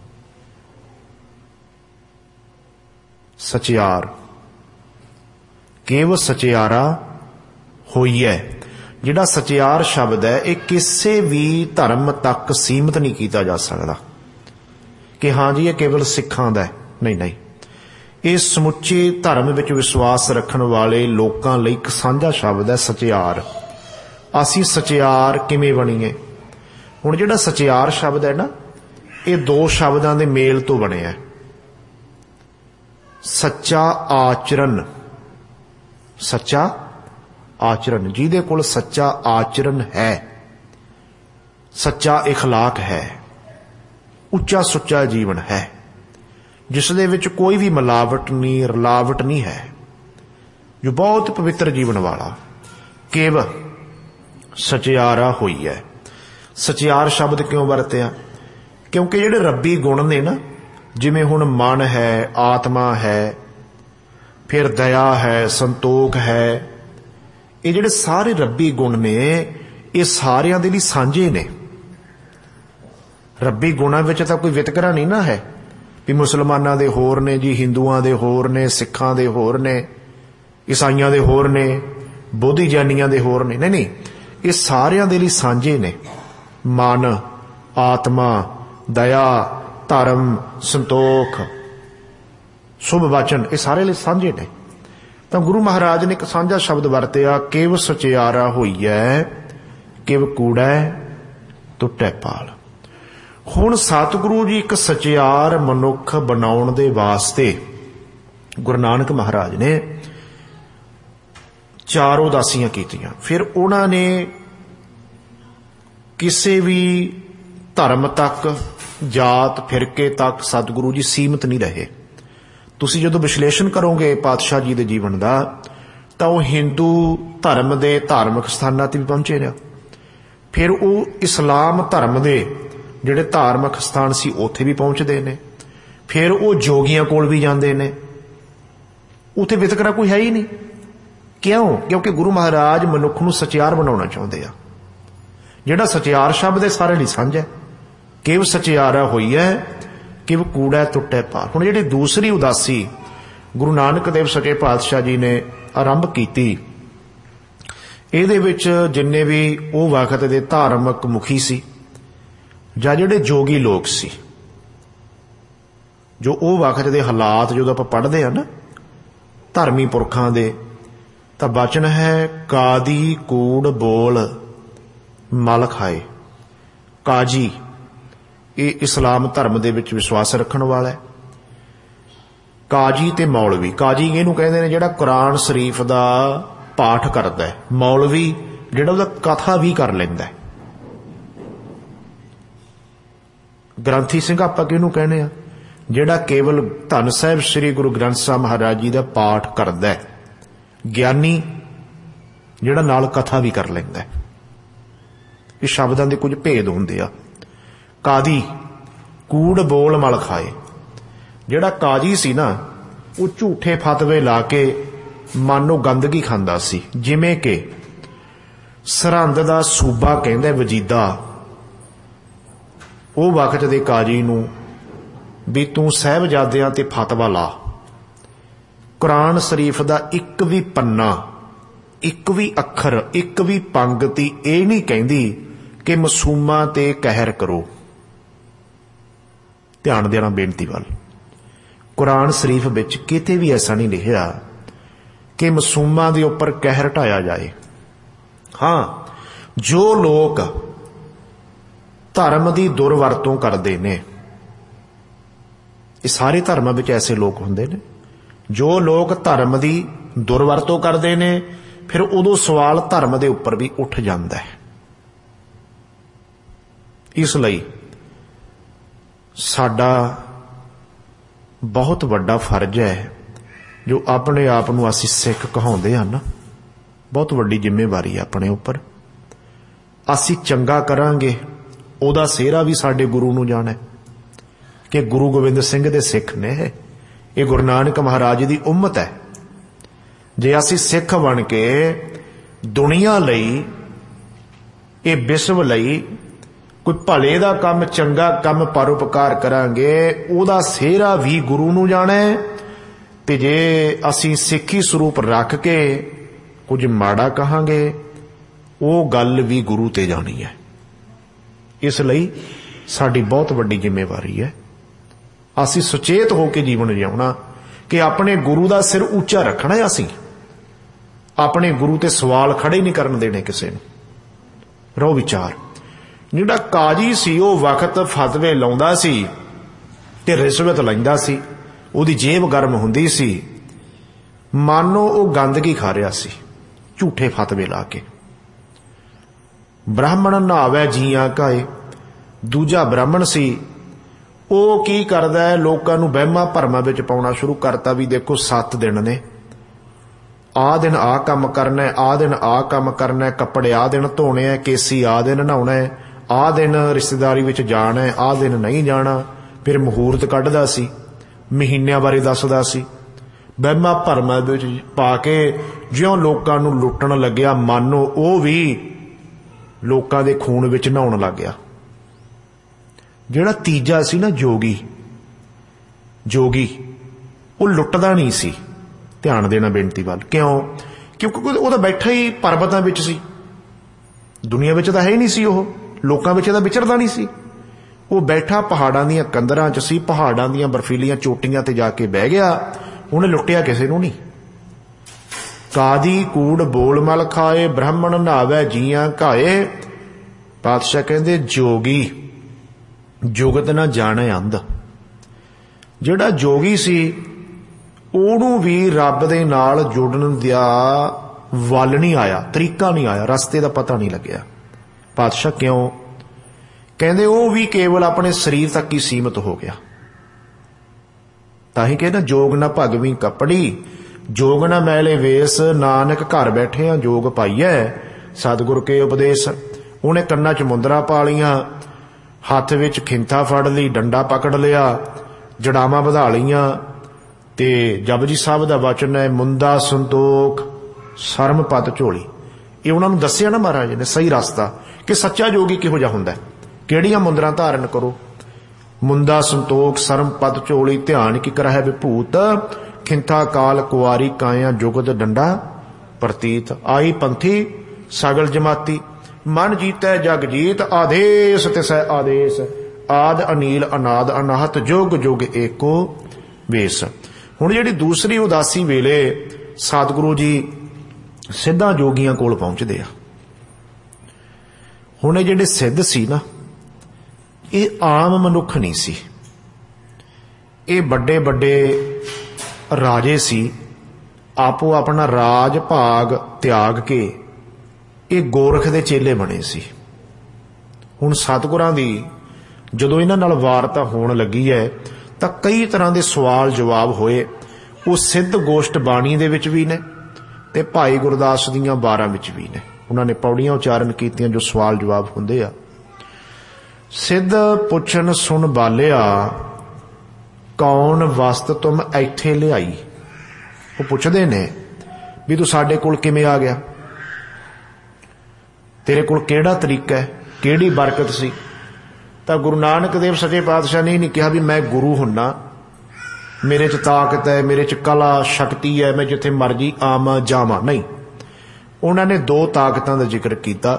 ਸਚਿਆਰ, ਕੇਵ ਸਚਿਆਰਾ ਹੋਈਐ। ਜਿਹੜਾ ਸਚਿਆਰ ਸ਼ਬਦ ਹੈ, ਇਹ ਕਿਸੇ ਵੀ ਧਰਮ ਤੱਕ ਸੀਮਿਤ ਨਹੀਂ ਕੀਤਾ ਜਾ ਸਕਦਾ ਕਿ ਹਾਂ ਜੀ ਇਹ ਕੇਵਲ ਸਿੱਖਾਂ ਦਾ ਹੈ। ਨਹੀਂ ਨਹੀਂ, ਇਹ ਸਮੁੱਚੇ ਧਰਮ ਵਿੱਚ ਵਿਸ਼ਵਾਸ ਰੱਖਣ ਵਾਲੇ ਲੋਕਾਂ ਲਈ ਇੱਕ ਸਾਂਝਾ ਸ਼ਬਦ ਹੈ ਸਚਿਆਰ। ਅਸੀਂ ਸਚਿਆਰ ਕਿਵੇਂ ਬਣੀਏ? ਹੁਣ ਜਿਹੜਾ ਸਚਿਆਰ ਸ਼ਬਦ ਹੈ ਨਾ, ਇਹ 2 ਸ਼ਬਦਾਂ ਦੇ ਮੇਲ ਤੋਂ ਬਣਿਆ। ਸੱਚਾ ਆਚਰਨ, ਸੱਚਾ ਆਚਰਨ, ਜਿਹਦੇ ਕੋਲ ਸੱਚਾ ਆਚਰਨ ਹੈ, ਸੱਚਾ ਇਖਲਾਕ ਹੈ, ਉੱਚਾ ਸੁੱਚਾ ਜੀਵਨ ਹੈ, ਜਿਸ ਦੇ ਵਿੱਚ ਕੋਈ ਵੀ ਮਿਲਾਵਟ ਨਹੀਂ, ਰਲਾਵਟ ਨਹੀਂ ਹੈ, ਜੋ ਬਹੁਤ ਪਵਿੱਤਰ ਜੀਵਨ ਵਾਲਾ, ਕੇਵ ਸਚਿਆਰਾ ਹੋਈ ਹੈ। ਸਚਿਆਰ ਸ਼ਬਦ ਕਿਉਂ ਵਰਤਿਆ? ਕਿਉਂਕਿ ਜਿਹੜੇ ਰੱਬੀ ਗੁਣ ਨੇ ਨਾ, ਜਿਵੇਂ ਹੁਣ ਮਨ ਹੈ, ਆਤਮਾ ਹੈ, ਫਿਰ ਦਇਆ ਹੈ, ਸੰਤੋਖ ਹੈ, ਇਹ ਜਿਹੜੇ ਸਾਰੇ ਰੱਬੀ ਗੁਣ ਨੇ, ਇਹ ਸਾਰਿਆਂ ਦੇ ਲਈ ਸਾਂਝੇ ਨੇ। ਰੱਬੀ ਗੁਣਾਂ ਵਿੱਚ ਤਾਂ ਕੋਈ ਵਿਤਕਰਾ ਨਹੀਂ ਨਾ ਹੈ ਵੀ ਮੁਸਲਮਾਨਾਂ ਦੇ ਹੋਰ ਨੇ ਜੀ, ਹਿੰਦੂਆਂ ਦੇ ਹੋਰ ਨੇ, ਸਿੱਖਾਂ ਦੇ ਹੋਰ ਨੇ, ਈਸਾਈਆਂ ਦੇ ਹੋਰ ਨੇ, ਬੋਧੀ ਜਾਨੀਆਂ ਦੇ ਹੋਰ ਨੇ। ਨਹੀਂ ਨਹੀਂ, ਇਹ ਸਾਰਿਆਂ ਦੇ ਲਈ ਸਾਂਝੇ ਨੇ। ਮਨ, ਆਤਮਾ, ਦਇਆ, ਧਰਮ, ਸੰਤੋਖ, ਸ਼ੁਭ ਵਚਨ, ਇਹ ਸਾਰੇ ਲਈ ਸਾਂਝੇ ਨੇ। ਤਾਂ ਗੁਰੂ ਮਹਾਰਾਜ ਨੇ ਇੱਕ ਸਾਂਝਾ ਸ਼ਬਦ ਵਰਤਿਆ, ਕੇਵ ਸਚਿਆਰਾ ਹੋਈਐ, ਕੇਵ ਕੂੜੈ ਟੁੱਟੈ ਪਾਲ। ਹੁਣ ਸਤਿਗੁਰੂ ਜੀ ਇੱਕ ਸਚਿਆਰ ਮਨੁੱਖ ਬਣਾਉਣ ਦੇ ਵਾਸਤੇ ਗੁਰੂ ਨਾਨਕ ਮਹਾਰਾਜ ਨੇ 4 ਉਦਾਸੀਆਂ ਕੀਤੀਆਂ। ਫਿਰ ਉਹਨਾਂ ਨੇ ਕਿਸੇ ਵੀ ਧਰਮ ਤੱਕ, ਜਾਤ ਫਿਰਕੇ ਤੱਕ ਸਤਿਗੁਰੂ ਜੀ ਸੀਮਿਤ ਨਹੀਂ ਰਹੇ। ਤੁਸੀਂ ਜਦੋਂ ਵਿਸ਼ਲੇਸ਼ਣ ਕਰੋਗੇ ਪਾਤਸ਼ਾਹ ਜੀ ਦੇ ਜੀਵਨ ਦਾ, ਤਾਂ ਉਹ ਹਿੰਦੂ ਧਰਮ ਦੇ ਧਾਰਮਿਕ ਸਥਾਨਾਂ ਤੇ ਵੀ ਪਹੁੰਚੇ ਨੇ, ਫਿਰ ਉਹ ਇਸਲਾਮ ਧਰਮ ਦੇ ਜਿਹੜੇ ਧਾਰਮਿਕ ਸਥਾਨ ਸੀ ਉੱਥੇ ਵੀ ਪਹੁੰਚਦੇ ਨੇ, ਫਿਰ ਉਹ ਜੋਗੀਆਂ ਕੋਲ ਵੀ ਜਾਂਦੇ ਨੇ। ਉੱਥੇ ਵਿਤਕਰਾ ਕੋਈ ਹੈ ਹੀ ਨਹੀਂ। ਕਿਉਂ? ਕਿਉਂਕਿ ਗੁਰੂ ਮਹਾਰਾਜ ਮਨੁੱਖ ਨੂੰ ਸਚਿਆਰ ਬਣਾਉਣਾ ਚਾਹੁੰਦੇ ਆ। ਜਿਹੜਾ ਸਚਿਆਰ ਸ਼ਬਦ ਹੈ ਸਾਰੇ ਲਈ ਸਾਂਝਾ। ਕੇਵ ਸਚਿਆਰਾ ਹੋਈਐ, ਕਿਵ ਕੂੜਾ ਟੁੱਟੈ ਪਾਰ। ਹੁਣ ਜਿਹੜੀ ਦੂਸਰੀ ਉਦਾਸੀ ਗੁਰੂ ਨਾਨਕ ਦੇਵ ਸੱਚੇ ਪਾਤਸ਼ਾਹ ਜੀ ਨੇ ਆਰੰਭ ਕੀਤੀ, ਇਹਦੇ ਵਿੱਚ ਜਿੰਨੇ ਵੀ ਉਹ ਵਕਤ ਦੇ ਧਾਰਮਿਕ ਮੁਖੀ ਸੀ ਜਾਂ ਜਿਹੜੇ ਜੋਗੀ ਲੋਕ ਸੀ, ਜੋ ਉਹ ਵਕਤ ਦੇ ਹਾਲਾਤ ਜਦੋਂ ਆਪਾਂ ਪੜ੍ਹਦੇ ਹਾਂ ਨਾ ਧਰਮੀ ਪੁਰਖਾਂ ਦੇ, ਤਾਂ ਬਚਨ ਹੈ ਕਾਦੀ ਕੂੜ ਬੋਲ ਮਲ ਖਾਏ। ਕਾਜੀ, ਇਹ ਇਸਲਾਮ ਧਰਮ ਦੇ ਵਿੱਚ ਵਿਸ਼ਵਾਸ ਰੱਖਣ ਵਾਲਾ ਹੈ। ਕਾਜੀ ਤੇ ਮੌਲਵੀ, ਕਾਜੀ ਇਹਨੂੰ ਕਹਿੰਦੇ ਨੇ ਜਿਹੜਾ ਕੁਰਾਨ ਸ਼ਰੀਫ ਦਾ ਪਾਠ ਕਰਦਾ ਹੈ, ਮੌਲਵੀ ਜਿਹੜਾ ਉਹਦਾ ਕਥਾ ਵੀ ਕਰ ਲੈਂਦਾ ਹੈ। ਗ੍ਰੰਥੀ ਸਿੰਘ ਆਪਾਂ ਕਿਹਨੂੰ ਕਹਿੰਦੇ ਆ? ਜਿਹੜਾ ਕੇਵਲ ਧੰਨ ਸਾਹਿਬ ਸ੍ਰੀ ਗੁਰੂ ਗ੍ਰੰਥ ਸਾਹਿਬ ਮਹਾਰਾਜ ਜੀ ਦਾ ਪਾਠ ਕਰਦਾ ਹੈ, ਗਿਆਨੀ ਜਿਹੜਾ ਨਾਲ ਕਥਾ ਵੀ ਕਰ ਲੈਂਦਾ। ਇਹ ਸ਼ਬਦਾਂ ਦੇ ਕੁਝ ਭੇਦ ਹੁੰਦੇ ਆ। ਕਾਦੀ ਕੂੜ ਬੋਲ ਮਲ ਖਾਏ। ਜਿਹੜਾ ਕਾਜੀ ਸੀ ਨਾ, ਉਹ ਝੂਠੇ ਫਤਵੇ ਲਾ ਕੇ ਮਨ ਨੂੰ ਗੰਦਗੀ ਖਾਂਦਾ ਸੀ। ਜਿਵੇਂ ਕਿ ਸਰਹੰਦ ਦਾ ਸੂਬਾ ਕਹਿੰਦਾ ਵਜੀਦਾ ਉਹ ਵਕਤ ਦੇ ਕਾਜੀ ਨੂੰ ਵੀ ਤੂੰ ਸਾਹਿਬਜ਼ਾਦਿਆਂ ਤੇ ਫਤਵਾ ਲਾ। ਕੁਰਾਨ ਸ਼ਰੀਫ ਦਾ ਇੱਕ ਵੀ ਪੰਨਾ, ਇੱਕ ਵੀ ਅੱਖਰ, ਇੱਕ ਵੀ ਪੰਗਤੀ ਇਹ ਨਹੀਂ ਕਹਿੰਦੀ ਕਿ ਮਾਸੂਮਾਂ ਤੇ ਕਹਿਰ ਕਰੋ। ਧਿਆਨ ਦੇਣਾ ਬੇਨਤੀ ਵੱਲ। ਕੁਰਾਨ ਸ਼ਰੀਫ ਵਿੱਚ ਕਿਤੇ ਵੀ ਐਸਾ ਨਹੀਂ ਲਿਖਿਆ ਕਿ ਮਾਸੂਮਾਂ ਦੇ ਉੱਪਰ ਕਹਿਰ ਢਾਇਆ ਜਾਏ। ਹਾਂ, ਜੋ ਲੋਕ ਧਰਮ ਦੀ ਦੁਰਵਰਤੋਂ ਕਰਦੇ ਨੇ, ਇਹ ਸਾਰੇ ਧਰਮਾਂ ਵਿੱਚ ਐਸੇ ਲੋਕ ਹੁੰਦੇ ਨੇ, ਜੋ ਲੋਕ ਧਰਮ ਦੀ ਦੁਰਵਰਤੋਂ ਕਰਦੇ ਨੇ, ਫਿਰ ਉਦੋਂ ਸਵਾਲ ਧਰਮ ਦੇ ਉੱਪਰ ਵੀ ਉੱਠ ਜਾਂਦਾ ਹੈ। ਇਸ ਲਈ ਸਾਡਾ ਬਹੁਤ ਵੱਡਾ ਫਰਜ਼ ਹੈ, ਜੋ ਆਪਣੇ ਆਪ ਨੂੰ ਅਸੀਂ ਸਿੱਖ ਕਹਾਉਂਦੇ ਹਨ, ਬਹੁਤ ਵੱਡੀ ਜ਼ਿੰਮੇਵਾਰੀ ਹੈ ਆਪਣੇ ਉੱਪਰ। ਅਸੀਂ ਚੰਗਾ ਕਰਾਂਗੇ, ਉਹਦਾ ਸਿਹਰਾ ਵੀ ਸਾਡੇ ਗੁਰੂ ਨੂੰ ਜਾਣਾ ਕਿ ਗੁਰੂ ਗੋਬਿੰਦ ਸਿੰਘ ਦੇ ਸਿੱਖ ਨੇ, ਇਹ ਗੁਰੂ ਨਾਨਕ ਮਹਾਰਾਜ ਦੀ ਉਮਤ ਹੈ। ਜੇ ਅਸੀਂ ਸਿੱਖ ਬਣ ਕੇ ਦੁਨੀਆ ਲਈ, ਇਹ ਵਿਸ਼ਵ ਲਈ ਕੋਈ ਭਲੇ ਦਾ ਕੰਮ, ਚੰਗਾ ਕੰਮ, ਪਰਉਪਕਾਰ ਕਰਾਂਗੇ, ਉਹਦਾ ਸਿਹਰਾ ਵੀ ਗੁਰੂ ਨੂੰ ਜਾਣਾ ਹੈ। ਤੇ ਜੇ ਅਸੀਂ ਸਿੱਖੀ ਸਰੂਪ ਰੱਖ ਕੇ ਕੁਝ ਮਾੜਾ ਕਹਾਂਗੇ, ਉਹ ਗੱਲ ਵੀ ਗੁਰੂ ਤੇ ਜਾਣੀ ਹੈ। ਇਸ ਲਈ ਸਾਡੀ ਬਹੁਤ ਵੱਡੀ ਜ਼ਿੰਮੇਵਾਰੀ ਹੈ। ਅਸੀਂ ਸੁਚੇਤ ਹੋ ਕੇ ਜੀਵਨ ਜਿਉਣਾ ਕਿ ਆਪਣੇ ਗੁਰੂ ਦਾ ਸਿਰ ਉੱਚਾ ਰੱਖਣਾ ਹੈ। ਅਸੀਂ ਆਪਣੇ ਗੁਰੂ ਤੇ ਸਵਾਲ ਖੜੇ ਨਹੀਂ ਕਰਨ ਦੇਣੇ ਕਿਸੇ ਨੂੰ। ਰਹੋ ਵਿਚਾਰ। ਜਿਹੜਾ ਕਾਜੀ ਸੀ ਉਹ ਵਕਤ ਫਤਵੇ ਲਾਉਂਦਾ ਸੀ ਤੇ ਰਿਸ਼ਵਤ ਲੈਂਦਾ ਸੀ, ਉਹਦੀ ਜੇਬ ਗਰਮ ਹੁੰਦੀ ਸੀ। ਮਾਨੋ ਉਹ ਗੰਦਗੀ ਖਾ ਰਿਹਾ ਸੀ ਝੂਠੇ ਫਤਵੇ ਲਾ ਕੇ। ਬ੍ਰਾਹਮਣ ਨਹਾਵੇ ਜੀਆਂ ਘਾਏ। ਦੂਜਾ ਬ੍ਰਾਹਮਣ ਸੀ, ਉਹ ਕੀ ਕਰਦਾ ਹੈ, ਲੋਕਾਂ ਨੂੰ ਵਹਿਮਾਂ ਭਰਮਾਂ ਵਿੱਚ ਪਾਉਣਾ ਸ਼ੁਰੂ ਕਰਤਾ ਵੀ ਦੇਖੋ 7 ਦਿਨ ਨੇ, ਆਹ ਦਿਨ ਆਹ ਕੰਮ ਕਰਨਾ, ਆਹ ਦਿਨ ਆਹ ਕੰਮ ਕਰਨਾ, ਕੱਪੜੇ ਆਹ ਦਿਨ ਧੋਣੇ ਹੈ, ਕੇਸੀ ਆਹ ਦਿਨ ਨਹਾਉਣਾ ਹੈ, ਆਹ ਦਿਨ ਰਿਸ਼ਤੇਦਾਰੀ ਵਿੱਚ ਜਾਣਾ ਹੈ, ਆਹ ਦਿਨ ਨਹੀਂ ਜਾਣਾ। ਫਿਰ ਮੁਹੂਰਤ ਕੱਢਦਾ ਸੀ, ਮਹੀਨਿਆਂ ਬਾਰੇ ਦੱਸਦਾ ਸੀ, ਵਹਿਮਾਂ ਭਰਮਾਂ ਵਿੱਚ ਪਾ ਕੇ ਜਿਉਂ ਲੋਕਾਂ ਨੂੰ ਲੁੱਟਣ ਲੱਗਿਆ। ਮਾਨੋ ਉਹ ਵੀ ਲੋਕਾਂ ਦੇ ਖੂਨ ਵਿੱਚ ਨਹਾਉਣ ਲੱਗ ਗਿਆ। ਜਿਹੜਾ ਤੀਜਾ ਸੀ ਨਾ ਜੋਗੀ, ਉਹ ਲੁੱਟਦਾ ਨਹੀਂ ਸੀ। ਧਿਆਨ ਦੇਣਾ ਬੇਨਤੀ ਵੱਲ। ਕਿਉਂ? ਕਿਉਂਕਿ ਉਹ ਤਾਂ ਬੈਠਾ ਹੀ ਪਰਬਤਾਂ ਵਿੱਚ ਸੀ, ਦੁਨੀਆ ਵਿੱਚ ਤਾਂ ਹੈ ਹੀ ਨਹੀਂ ਸੀ, ਉਹ ਲੋਕਾਂ ਵਿੱਚ ਤਾਂ ਵਿਚਰਦਾ ਨਹੀਂ ਸੀ। ਉਹ ਬੈਠਾ ਪਹਾੜਾਂ ਦੀਆਂ ਕੰਦਰਾਂ 'ਚ ਸੀ, ਪਹਾੜਾਂ ਦੀਆਂ ਬਰਫੀਲੀਆਂ ਚੋਟੀਆਂ ਤੇ ਜਾ ਕੇ ਬਹਿ ਗਿਆ। ਉਹਨੇ ਲੁੱਟਿਆ ਕਿਸੇ ਨੂੰ ਨਹੀਂ। ਕਾਦੀ ਕੂੜ ਬੋਲ ਮਲ ਖਾਏ, ਬ੍ਰਾਹਮਣ ਨਹਾਵੇ ਜੀਆਂ ਘਾਏ। ਪਾਤਸ਼ਾਹ ਕਹਿੰਦੇ ਜੋਗੀ ਜੁਗਤ ਨਾ ਜਾਣੇ ਅੰਧ। ਜਿਹੜਾ ਜੋਗੀ ਸੀ ਉਹਨੂੰ ਵੀ ਰੱਬ ਦੇ ਨਾਲ ਜੁੜਨ ਦਾ ਵੱਲ ਨਹੀਂ ਆਇਆ, ਤਰੀਕਾ ਨਹੀਂ ਆਇਆ, ਰਸਤੇ ਦਾ ਪਤਾ ਨਹੀਂ ਲੱਗਿਆ। ਪਾਤਸ਼ਾਹ ਕਿਉਂ? ਕਹਿੰਦੇ ਉਹ ਵੀ ਕੇਵਲ ਆਪਣੇ ਸਰੀਰ ਤੱਕ ਹੀ ਸੀਮਿਤ ਹੋ ਗਿਆ। ਤਾਂ ਹੀ ਕਹਿੰਦਾ ਜੋਗ ਨਾ ਭਗਵੀਂ ਕੱਪੜੀ, ਜੋਗ ਨਾ ਮੈਲੇ ਵੇਸ, ਨਾਨਕ ਘਰ ਬੈਠਿਆਂ ਜੋਗ ਪਾਈਐ ਸਤਿਗੁਰ ਕੇ ਉਪਦੇਸ਼। ਉਹਨੇ ਕੰਨਾਂ 'ਚ ਮੁੰਦਰਾ ਪਾ ਲਈਆਂ, ਹੱਥ ਵਿੱਚ ਖਿੰਥਾ ਫੜ ਲਈ, ਡੰਡਾ ਪਕੜ ਲਿਆ, ਜੜਾਵਾਂ ਵਧਾ ਲਈਆਂ ਤੇ ਜਪਜੀ ਸਾਹਿਬ ਦਾ ਵਚਨ ਹੈ ਮੁੰਦਾ ਸੰਤੋਖ ਸਰਮ ਪਤ ਝੋਲੀ। ਇਹ ਉਹਨਾਂ ਨੂੰ ਦੱਸਿਆ ਨਾ ਮਹਾਰਾਜ ਨੇ ਸਹੀ ਰਸਤਾ ਕਿ ਸੱਚਾ ਜੋਗੀ ਕਿਹੋ ਜਿਹਾ ਹੁੰਦਾ, ਕਿਹੜੀਆਂ ਮੁੰਦਰਾਂ ਧਾਰਨ ਕਰੋ। ਮੁੰਦਾ ਸੰਤੋਖ ਸਰਮ ਪਤ ਝੋਲੀ, ਧਿਆਨ ਕੀ ਕਰਹਿ ਵਿਭੂਤ, ਖਿੰਥਾ ਕਾਲ ਕੁਆਰੀ ਕਾਇਆ ਜੁਗਤ ਡੰਡਾ ਪ੍ਰਤੀਤ। ਆਈ ਪੰਥੀ ਸਗਲ ਜਮਾਤੀ, ਮਨ ਜੀਤੈ ਜਗ ਜੀਤ, ਆਦੇਸ਼ ਤਿਸੈ ਆਦੇਸ਼, ਆਦ ਅਨੀਲ ਅਨਾਦ ਅਨਾਹਤ, ਜੁਗ ਜੁਗ ਏਕੋ ਵੇਸ। ਹੁਣ ਜਿਹੜੀ ਦੂਸਰੀ ਉਦਾਸੀ ਵੇਲੇ ਸਤਿਗੁਰੂ ਜੀ ਸਿੱਧਾਂ ਜੋਗੀਆਂ ਕੋਲ ਪਹੁੰਚਦੇ ਆ। ਹੁਣ ਇਹ ਜਿਹੜੇ ਸਿੱਧ ਸੀ ਨਾ, ਇਹ ਆਮ ਮਨੁੱਖ ਨਹੀਂ ਸੀ, ਇਹ ਵੱਡੇ ਵੱਡੇ ਰਾਜੇ ਸੀ। ਆਪੋ ਆਪਣਾ ਰਾਜ ਭਾਗ ਤਿਆਗ ਕੇ ਇਹ ਗੋਰਖ ਦੇ ਚੇਲੇ ਬਣੇ ਸੀ। ਹੁਣ ਸਤਿਗੁਰਾਂ ਦੀ ਜਦੋਂ ਇਹਨਾਂ ਨਾਲ ਵਾਰਤਾ ਹੋਣ ਲੱਗੀ ਹੈ ਤਾਂ ਕਈ ਤਰ੍ਹਾਂ ਦੇ ਸਵਾਲ ਜਵਾਬ ਹੋਏ। ਉਹ ਸਿੱਧ ਗੋਸ਼ਟ ਬਾਣੀ ਦੇ ਵਿੱਚ ਵੀ ਨੇ ਤੇ ਭਾਈ ਗੁਰਦਾਸ ਦੀਆਂ 12 ਵਿੱਚ ਵੀ ਨੇ। ਉਹਨਾਂ ਨੇ ਪੌੜੀਆਂ ਉਚਾਰਨ ਕੀਤੀਆਂ ਜੋ ਸਵਾਲ ਜਵਾਬ ਹੁੰਦੇ ਆ। ਸਿੱਧ ਪੁੱਛਣ ਸੁਣ ਬਾਲਿਆ, ਕੌਣ ਵਸਤ ਤੁਮ ਇੱਥੇ ਲਿਆਈ। ਉਹ ਪੁੱਛਦੇ ਨੇ ਵੀ ਤੂੰ ਸਾਡੇ ਕੋਲ ਕਿਵੇਂ ਆ ਗਿਆ, ਤੇਰੇ ਕੋਲ ਕਿਹੜਾ ਤਰੀਕਾ ਹੈ, ਕਿਹੜੀ ਬਰਕਤ ਸੀ। ਤਾਂ ਗੁਰੂ ਨਾਨਕ ਦੇਵ ਸੱਚੇ ਪਾਤਸ਼ਾਹ ਨੇ ਨਹੀਂ ਕਿਹਾ ਵੀ ਮੈਂ ਗੁਰੂ ਹੁੰਨਾ, ਮੇਰੇ 'ਚ ਤਾਕਤ ਹੈ, ਮੇਰੇ 'ਚ ਕਲਾ ਸ਼ਕਤੀ ਹੈ, ਮੈਂ ਜਿੱਥੇ ਮਰਜੀ ਆਵਾਂ ਜਾਵਾਂ। ਨਹੀਂ, ਉਹਨਾਂ ਨੇ 2 ਤਾਕਤਾਂ ਦਾ ਜ਼ਿਕਰ ਕੀਤਾ।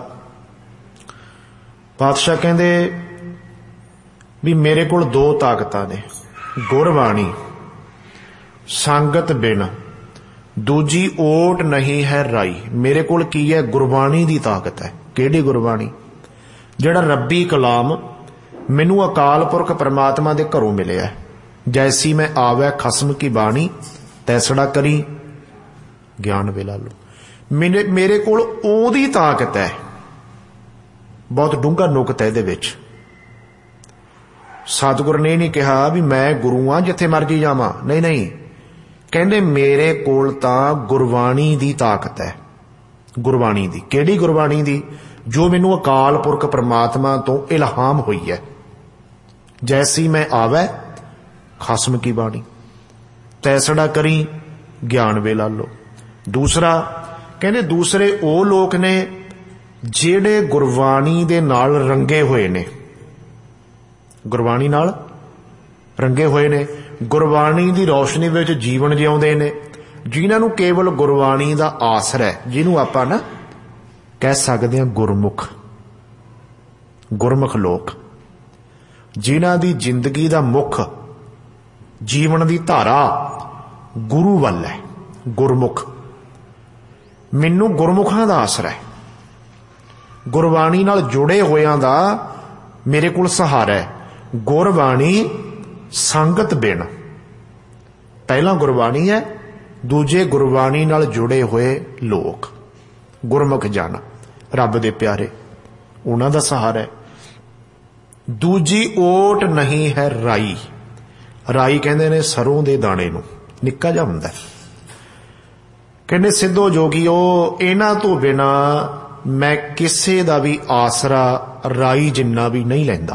ਪਾਤਸ਼ਾਹ ਕਹਿੰਦੇ ਵੀ ਮੇਰੇ ਕੋਲ 2 ਤਾਕਤਾਂ ਨੇ, ਗੁਰਬਾਣੀ ਸੰਗਤ ਬਿਨ ਦੂਜੀ ਓਟ ਨਹੀਂ ਹੈ ਰਾਈ। ਮੇਰੇ ਕੋਲ ਕੀ ਹੈ, ਗੁਰਬਾਣੀ ਦੀ ਤਾਕਤ ਹੈ। ਕਿਹੜੀ ਗੁਰਬਾਣੀ? ਜਿਹੜਾ ਰੱਬੀ ਕਲਾਮ ਮੈਨੂੰ ਅਕਾਲ ਪੁਰਖ ਪਰਮਾਤਮਾ ਦੇ ਘਰੋਂ ਮਿਲਿਆ। ਜੈਸੀ ਮੈਂ ਆਵੈ ਖਸਮ ਕੀ ਬਾਣੀ, ਤੈਸੜਾ ਕਰੀ ਗਿਆਨ ਵੇਲਾ ਲੋ। ਮੇਰੇ ਕੋਲ ਉਹਦੀ ਤਾਕਤ ਹੈ। ਬਹੁਤ ਡੂੰਘਾ ਨੁਕਤ ਹੈ ਇਹਦੇ ਵਿੱਚ। ਸਤਿਗੁਰ ਨੇ ਨਹੀਂ ਕਿਹਾ ਵੀ ਮੈਂ ਗੁਰੂ ਹਾਂ ਜਿੱਥੇ ਮਰਜੀ ਜਾਵਾਂ, ਨਹੀਂ ਨਹੀਂ, ਕਹਿੰਦੇ ਮੇਰੇ ਕੋਲ ਤਾਂ ਗੁਰਬਾਣੀ ਦੀ ਤਾਕਤ ਹੈ। ਗੁਰਬਾਣੀ ਦੀ ਕਿਹੜੀ ਗੁਰਬਾਣੀ ਦੀ? ਜੋ ਮੈਨੂੰ ਅਕਾਲ ਪੁਰਖ ਪਰਮਾਤਮਾ ਤੋਂ ਇਲਹਾਮ ਹੋਈ ਹੈ। ਜੈਸੀ ਮੈਂ ਆਵੈ ਖਸਮ ਕੀ ਬਾਣੀ, ਤੈਸੜਾ ਕਰੀ ਗਿਆਨ ਵੇਲਾ ਲੋ। ਦੂਸਰਾ ਕਹਿੰਦੇ ਦੂਸਰੇ ਉਹ ਲੋਕ ਨੇ ਜਿਹੜੇ ਗੁਰਬਾਣੀ ਦੇ ਨਾਲ ਰੰਗੇ ਹੋਏ ਨੇ, ਗੁਰਬਾਣੀ ਨਾਲ ਰੰਗੇ ਹੋਏ ਨੇ, ਗੁਰਬਾਣੀ ਦੀ ਰੌਸ਼ਨੀ ਵਿੱਚ ਜੀਵਨ ਜਿਉਂਦੇ ਨੇ, ਜਿਨ੍ਹਾਂ ਨੂੰ ਕੇਵਲ ਗੁਰਬਾਣੀ ਦਾ ਆਸਰਾ ਹੈ, ਜਿਹਨੂੰ ਆਪਾਂ ਨਾ ਕਹਿ ਸਕਦੇ ਹਾਂ ਗੁਰਮੁਖ। ਗੁਰਮੁਖ ਲੋਕ ਜਿਨ੍ਹਾਂ ਦੀ ਜ਼ਿੰਦਗੀ ਦਾ ਮੁੱਖ ਜੀਵਨ ਦੀ ਧਾਰਾ ਗੁਰੂ ਵੱਲ ਹੈ। ਗੁਰਮੁਖ, ਮੈਨੂੰ ਗੁਰਮੁਖਾਂ ਦਾ ਆਸਰਾ ਹੈ, ਗੁਰਬਾਣੀ ਨਾਲ ਜੁੜੇ ਹੋਇਆਂ ਦਾ ਮੇਰੇ ਕੋਲ ਸਹਾਰਾ ਹੈ। ਗੁਰਬਾਣੀ ਸੰਗਤ ਬਿਨ, ਪਹਿਲਾਂ ਗੁਰਬਾਣੀ ਹੈ, ਦੂਜੇ ਗੁਰਬਾਣੀ ਨਾਲ ਜੁੜੇ ਹੋਏ ਲੋਕ, ਗੁਰਮੁਖ ਜਨ, ਰੱਬ ਦੇ ਪਿਆਰੇ, ਉਹਨਾਂ ਦਾ ਸਹਾਰਾ ਹੈ। ਦੂਜੀ ਓਟ ਨਹੀਂ ਹੈ ਰਾਈ। ਰਾਈ ਕਹਿੰਦੇ ਨੇ ਸਰੋਂ ਦੇ ਦਾਣੇ ਨੂੰ, ਨਿੱਕਾ ਜਿਹਾ ਹੁੰਦਾ। ਕਹਿੰਦੇ ਸਿੱਧੋ ਜੋਗੀਓ, ਇਹਨਾਂ ਤੋਂ ਬਿਨਾ ਮੈਂ ਕਿਸੇ ਦਾ ਵੀ ਆਸਰਾ ਰਾਈ ਜਿੰਨਾ ਵੀ ਨਹੀਂ ਲੈਂਦਾ।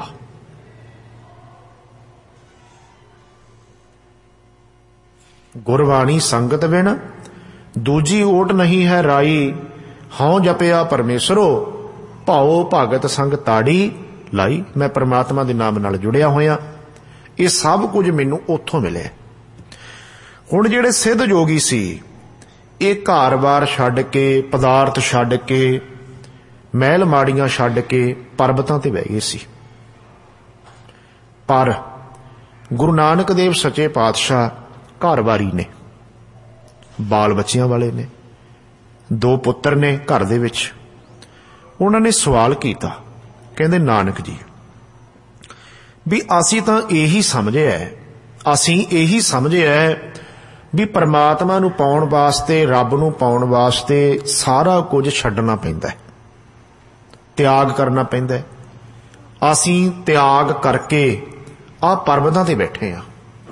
ਗੁਰਬਾਣੀ ਸੰਗਤ ਬਿਨ ਦੂਜੀ ਓਟ ਨਹੀਂ ਹੈ ਰਾਈ। ਹਉ ਜਪਿਆ ਪਰਮੇਸ਼ਰੋ, ਭਾਉ ਭਗਤ ਸੰਗ ਤਾੜੀ ਲਾਈ। ਮੈਂ ਪਰਮਾਤਮਾ ਦੇ ਨਾਮ ਨਾਲ ਜੁੜਿਆ ਹੋਇਆ। ਇਹ ਸਭ ਕੁਝ ਮੈਨੂੰ ਉੱਥੋਂ ਮਿਲਿਆ। ਹੁਣ ਜਿਹੜੇ ਸਿੱਧ ਜੋਗੀ ਸੀ, ਇਹ ਘਰ-ਬਾਰ ਛੱਡ ਕੇ, ਪਦਾਰਥ ਛੱਡ ਕੇ, ਮਹਿਲ ਮਾੜੀਆਂ ਛੱਡ ਕੇ ਪਰਬਤਾਂ ਤੇ ਬਹਿ ਗਏ ਸੀ। ਪਰ ਗੁਰੂ ਨਾਨਕ ਦੇਵ ਸੱਚੇ ਪਾਤਸ਼ਾਹ ਘਰ-ਬਾਰੀ ਨੇ, ਬਾਲ ਬੱਚਿਆਂ ਵਾਲੇ ਨੇ, 2 ਪੁੱਤਰ ਨੇ ਘਰ ਦੇ ਵਿੱਚ। ਉਹਨਾਂ ਨੇ ਸਵਾਲ ਕੀਤਾ, ਕਹਿੰਦੇ ਨਾਨਕ ਜੀ ਵੀ ਅਸੀਂ ਤਾਂ ਇਹੀ ਸਮਝਿਆ ਵੀ ਪਰਮਾਤਮਾ ਨੂੰ ਪਾਉਣ ਵਾਸਤੇ, ਰੱਬ ਨੂੰ ਪਾਉਣ ਵਾਸਤੇ ਸਾਰਾ ਕੁਝ ਛੱਡਣਾ ਪੈਂਦਾ ਹੈ, ਤਿਆਗ ਕਰਨਾ ਪੈਂਦਾ ਹੈ। ਅਸੀਂ ਤਿਆਗ ਕਰਕੇ ਆਹ ਪਰਬਤਾਂ ਤੇ ਬੈਠੇ ਹਾਂ।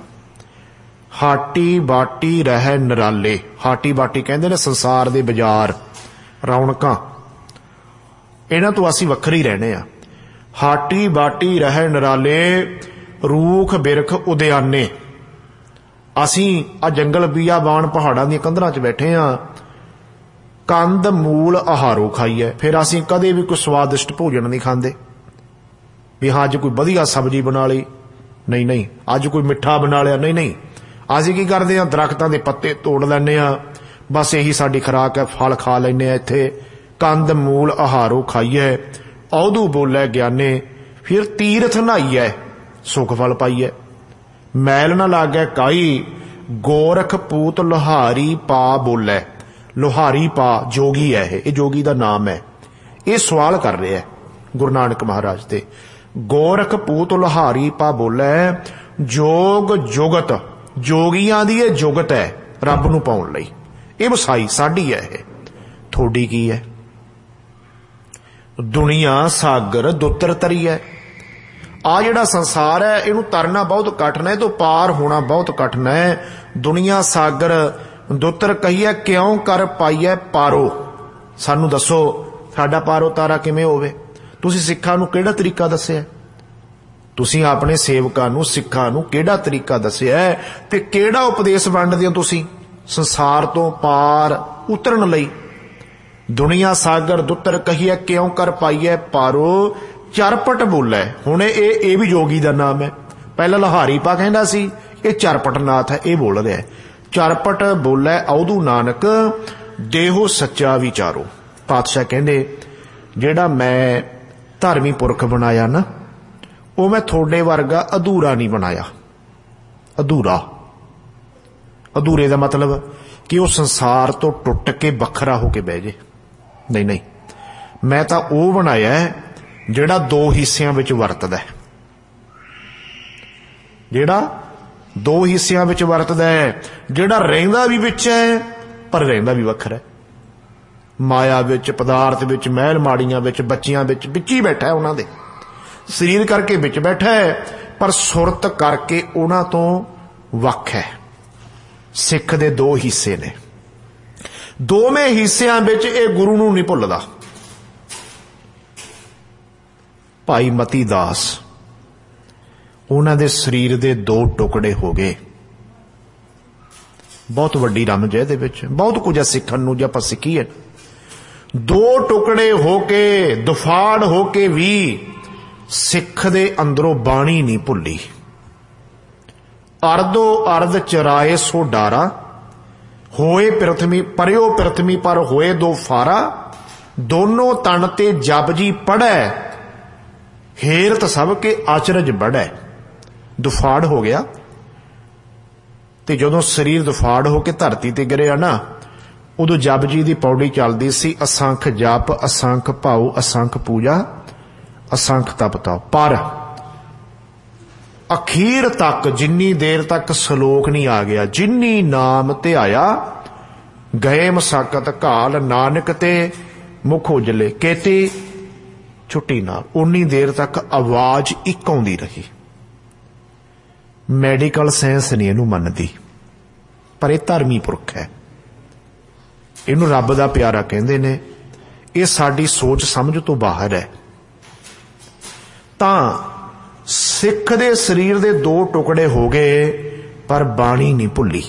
ਹਾਟੀ ਬਾਟੀ ਰਹਿ ਨਿਰਾਲੇ। ਹਾਟੀ ਬਾਟੀ ਕਹਿੰਦੇ ਨੇ ਸੰਸਾਰ ਦੇ ਬਾਜ਼ਾਰ, ਰੌਣਕਾਂ, ਇਹਨਾਂ ਤੋਂ ਅਸੀਂ ਵੱਖਰੇ ਹੀ ਰਹਿਣੇ ਆ। ਹਾਟੀ ਬਾਟੀ ਰਹਿ ਨਿਰਾਲੇ, ਰੂਖ ਬਿਰਖ ਉਦਿਆਨੇ। ਅਸੀਂ ਆ ਜੰਗਲ ਬੀਆਬਾਨ ਪਹਾੜਾਂ ਦੀਆਂ ਕੰਧਰਾਂ 'ਚ ਬੈਠੇ ਹਾਂ। ਕੰਦ ਮੂਲ ਆਹਾਰੋ ਖਾਈਏ। ਫਿਰ ਅਸੀਂ ਕਦੇ ਵੀ ਕੋਈ ਸਵਾਦਿਸ਼ਟ ਭੋਜਨ ਨਹੀਂ ਖਾਂਦੇ ਵੀ ਹਾਂ ਅੱਜ ਕੋਈ ਵਧੀਆ ਸਬਜ਼ੀ ਬਣਾ ਲਈ, ਨਹੀਂ ਨਹੀਂ, ਅੱਜ ਕੋਈ ਮਿੱਠਾ ਬਣਾ ਲਿਆ, ਨਹੀਂ ਨਹੀਂ। ਅਸੀਂ ਕੀ ਕਰਦੇ ਹਾਂ, ਦਰਖਤਾਂ ਦੇ ਪੱਤੇ ਤੋੜ ਲੈਂਦੇ ਹਾਂ, ਬਸ ਇਹੀ ਸਾਡੀ ਖੁਰਾਕ ਹੈ, ਫਲ ਖਾ ਲੈਂਦੇ ਹਾਂ ਇੱਥੇ। ਕੰਦ ਮੂਲ ਆਹਾਰੋ ਖਾਈਏ, ਔਧੂ ਬੋਲੇ ਗਿਆਨੇ, ਫਿਰ ਤੀਰਥ ਨਹਾਈਏ, ਸੁਖ ਫਲ ਪਾਈਏ। ਮੈਲ ਨਾ ਲਾਗੇ ਕਾਈ, ਗੋਰਖ ਪੂਤ ਲੋਹਾਰੀ ਪਾ ਬੋਲੇ। ਲੋਹਾਰੀ ਪਾ ਜੋਗੀ ਹੈ, ਇਹ ਜੋਗੀ ਦਾ ਨਾਮ ਹੈ। ਇਹ ਸਵਾਲ ਕਰ ਰਿਹਾ ਗੁਰੂ ਨਾਨਕ ਮਹਾਰਾਜ ਤੇ। ਗੋਰਖ ਪੂਤ ਲੋਹਾਰੀ ਪਾ ਬੋਲੇ, ਜੋਗ ਜੁਗਤ, ਜੋਗੀਆਂ ਦੀ ਇਹ ਜੁਗਤ ਹੈ ਰੱਬ ਨੂੰ ਪਾਉਣ ਲਈ। ਇਹ ਵਸਾਈ ਸਾਡੀ ਹੈ। ਇਹ ਥੋੜੀ ਕੀ ਹੈ? ਦੁਨੀਆ ਸਾਗਰ ਦੁੱਤਰ ਤਰੀ ਹੈ। ਆ ਜਿਹੜਾ ਸੰਸਾਰ ਹੈ ਇਹਨੂੰ ਤਰਨਾ ਬਹੁਤ ਕਠਿਨ ਹੈ, ਇਹ ਤੋਂ ਪਾਰ ਹੋਣਾ ਬਹੁਤ ਕਠਿਨ ਹੈ। ਦੁਨੀਆ ਸਾਗਰ ਦੁੱਤਰ ਕਹੀਐ ਕਿਉਂ ਕਰ ਪਾਈਐ ਪਾਰੋ। ਸਾਨੂੰ ਦੱਸੋ ਸਾਡਾ ਪਾਰੋ ਤਾਰਾ ਕਿਵੇਂ ਹੋਵੇ। ਤੁਸੀਂ ਸਿੱਖਾਂ ਨੂੰ ਕਿਹੜਾ ਤਰੀਕਾ ਦੱਸਿਆ? ਤੁਸੀਂ ਆਪਣੇ ਸੇਵਕਾਂ ਨੂੰ ਸਿੱਖਾਂ ਨੂੰ ਕਿਹੜਾ ਤਰੀਕਾ ਦੱਸਿਆ ਤੇ ਕਿਹੜਾ ਉਪਦੇਸ਼ ਵੰਡਦੇ ਹੋ ਤੁਸੀਂ ਸੰਸਾਰ ਤੋਂ ਪਾਰ ਉਤਰਨ ਲਈ? ਦੁਨੀਆ ਸਾਗਰ ਦੁੱਤਰ ਕਹੀਐ ਕਿਉਂ ਕਰ ਪਾਈਐ ਪਾਰੋ। ਚਰਪਟ ਬੋਲੇ। ਹੁਣ ਇਹ ਵੀ ਜੋਗੀ ਦਾ ਨਾਮ ਹੈ। ਪਹਿਲਾਂ ਲਹਾਰੀ ਪਾ ਕਹਿੰਦਾ ਸੀ, ਇਹ ਚਰਪਟ ਨਾਥ ਹੈ, ਇਹ ਬੋਲ ਰਿਹਾ। ਚਰਪਟ ਬੋਲੇ ਔਧੂ ਨਾਨਕ ਦੇਹੋ ਸੱਚਾ ਵਿਚਾਰੋ। ਪਾਤਸ਼ਾਹ ਕਹਿੰਦੇ ਜਿਹੜਾ ਮੈਂ ਧਰਮੀ ਪੁਰਖ ਬਣਾਇਆ ਨਾ, ਉਹ ਮੈਂ ਤੁਹਾਡੇ ਵਰਗਾ ਅਧੂਰਾ ਨਹੀਂ ਬਣਾਇਆ। ਅਧੂਰਾ, ਅਧੂਰੇ ਦਾ ਮਤਲਬ ਕਿ ਉਹ ਸੰਸਾਰ ਤੋਂ ਟੁੱਟ ਕੇ ਵੱਖਰਾ ਹੋ ਕੇ ਬਹਿ ਜੇ। ਨਹੀਂ ਨਹੀਂ, ਮੈਂ ਤਾਂ ਉਹ ਬਣਾਇਆ ਜਿਹੜਾ ਦੋ ਹਿੱਸਿਆਂ ਵਿੱਚ ਵਰਤਦਾ ਹੈ। ਜਿਹੜਾ ਦੋ ਹਿੱਸਿਆਂ ਵਿੱਚ ਵਰਤਦਾ ਹੈ, ਜਿਹੜਾ ਰਹਿੰਦਾ ਵੀ ਵਿੱਚ ਹੈ ਪਰ ਰਹਿੰਦਾ ਵੀ ਵੱਖਰਾ ਹੈ। ਮਾਇਆ ਵਿੱਚ, ਪਦਾਰਥ ਵਿੱਚ, ਮਹਿਲ ਮਾੜੀਆਂ ਵਿੱਚ, ਬੱਚਿਆਂ ਵਿੱਚ ਹੀ ਬੈਠਾ ਹੈ। ਉਹਨਾਂ ਦੇ ਸਰੀਰ ਕਰਕੇ ਵਿੱਚ ਬੈਠਾ ਹੈ ਪਰ ਸੁਰਤ ਕਰਕੇ ਉਹਨਾਂ ਤੋਂ ਵੱਖ ਹੈ। ਸਿੱਖ ਦੇ ਦੋ ਹਿੱਸੇ ਨੇ, ਦੋਵੇਂ ਹਿੱਸਿਆਂ ਵਿੱਚ ਇਹ ਗੁਰੂ ਨੂੰ ਨਹੀਂ ਭੁੱਲਦਾ। ਭਾਈ ਮਤੀ ਦਾਸ, ਉਹਨਾਂ ਦੇ ਸਰੀਰ ਦੇ ਦੋ ਟੁਕੜੇ ਹੋ ਗਏ। ਬਹੁਤ ਵੱਡੀ ਰਮਜ ਹੈ ਇਹਦੇ ਵਿੱਚ, ਬਹੁਤ ਕੁਝ ਹੈ ਸਿੱਖਣ ਨੂੰ ਜੇ ਆਪਾਂ ਸਿੱਖੀਏ। ਦੋ ਟੁਕੜੇ ਹੋ ਕੇ, ਦੁਫਾੜ ਹੋ ਕੇ ਵੀ ਸਿੱਖ ਦੇ ਅੰਦਰੋਂ ਬਾਣੀ ਨਹੀਂ ਭੁੱਲੀ। ਅਰਧੋ ਅਰਧ ਚਰਾਏ ਸੋ ਡਾਰਾ, ਹੋਏ ਪ੍ਰਥਮੀ ਪਰਿਓ ਪ੍ਰਥਮੀ ਪਰ ਹੋਏ ਦੋ ਫਾਰਾ, ਦੋਨੋਂ ਤਨ ਤੇ ਜਪਜੀ ਪੜ੍ਹੈ, ਹੇਰਤ ਸਭ ਕੇ ਆਚਰਜ ਬੜ੍ਹੈ। ਦੁਫਾੜ ਹੋ ਗਿਆ, ਤੇ ਜਦੋਂ ਸਰੀਰ ਦੁਫਾੜ ਹੋ ਕੇ ਧਰਤੀ ਤੇ ਗਿਰਿਆ ਨਾ, ਉਦੋਂ ਜਪਜੀ ਦੀ ਪੌੜੀ ਚੱਲਦੀ ਸੀ, ਅਸੰਖ ਜਪ ਅਸੰਖ ਭਾਉ ਅਸੰਖ ਪੂਜਾ ਅਸੰਖ ਤਪਤਾ। ਪਰ ਅਖੀਰ ਤੱਕ ਜਿੰਨੀ ਦੇਰ ਤੱਕ ਸ਼ਲੋਕ ਨਹੀਂ ਆ ਗਿਆ, ਜਿੰਨੀ ਨਾਮ ਧਿਆਇਆ ਗਏ ਮਸਾਕਤ ਘਾਲ, ਨਾਨਕ ਤੇ ਮੁਖ ਉਜਲੇ ਕੇਤੀ ਛੁੱਟੀ ਨਾਲ, ਉਨੀ ਦੇਰ ਤੱਕ ਆਵਾਜ਼ ਇੱਕ ਆਉਂਦੀ ਰਹੀ। ਮੈਡੀਕਲ ਸਾਇੰਸ ਨਹੀਂ ਇਹਨੂੰ ਮੰਨਦੀ, ਪਰ ਇਹ ਧਰਮੀ ਪੁਰਖ ਹੈ, ਇਹਨੂੰ ਰੱਬ ਦਾ ਪਿਆਰਾ ਕਹਿੰਦੇ ਨੇ। ਇਹ ਸਾਡੀ ਸੋਚ ਸਮਝ ਤੋਂ ਬਾਹਰ ਹੈ। ਤਾਂ ਸਿੱਖ ਦੇ ਸਰੀਰ ਦੇ ਦੋ ਟੁਕੜੇ ਹੋ ਗਏ ਪਰ ਬਾਣੀ ਨਹੀਂ ਭੁੱਲੀ।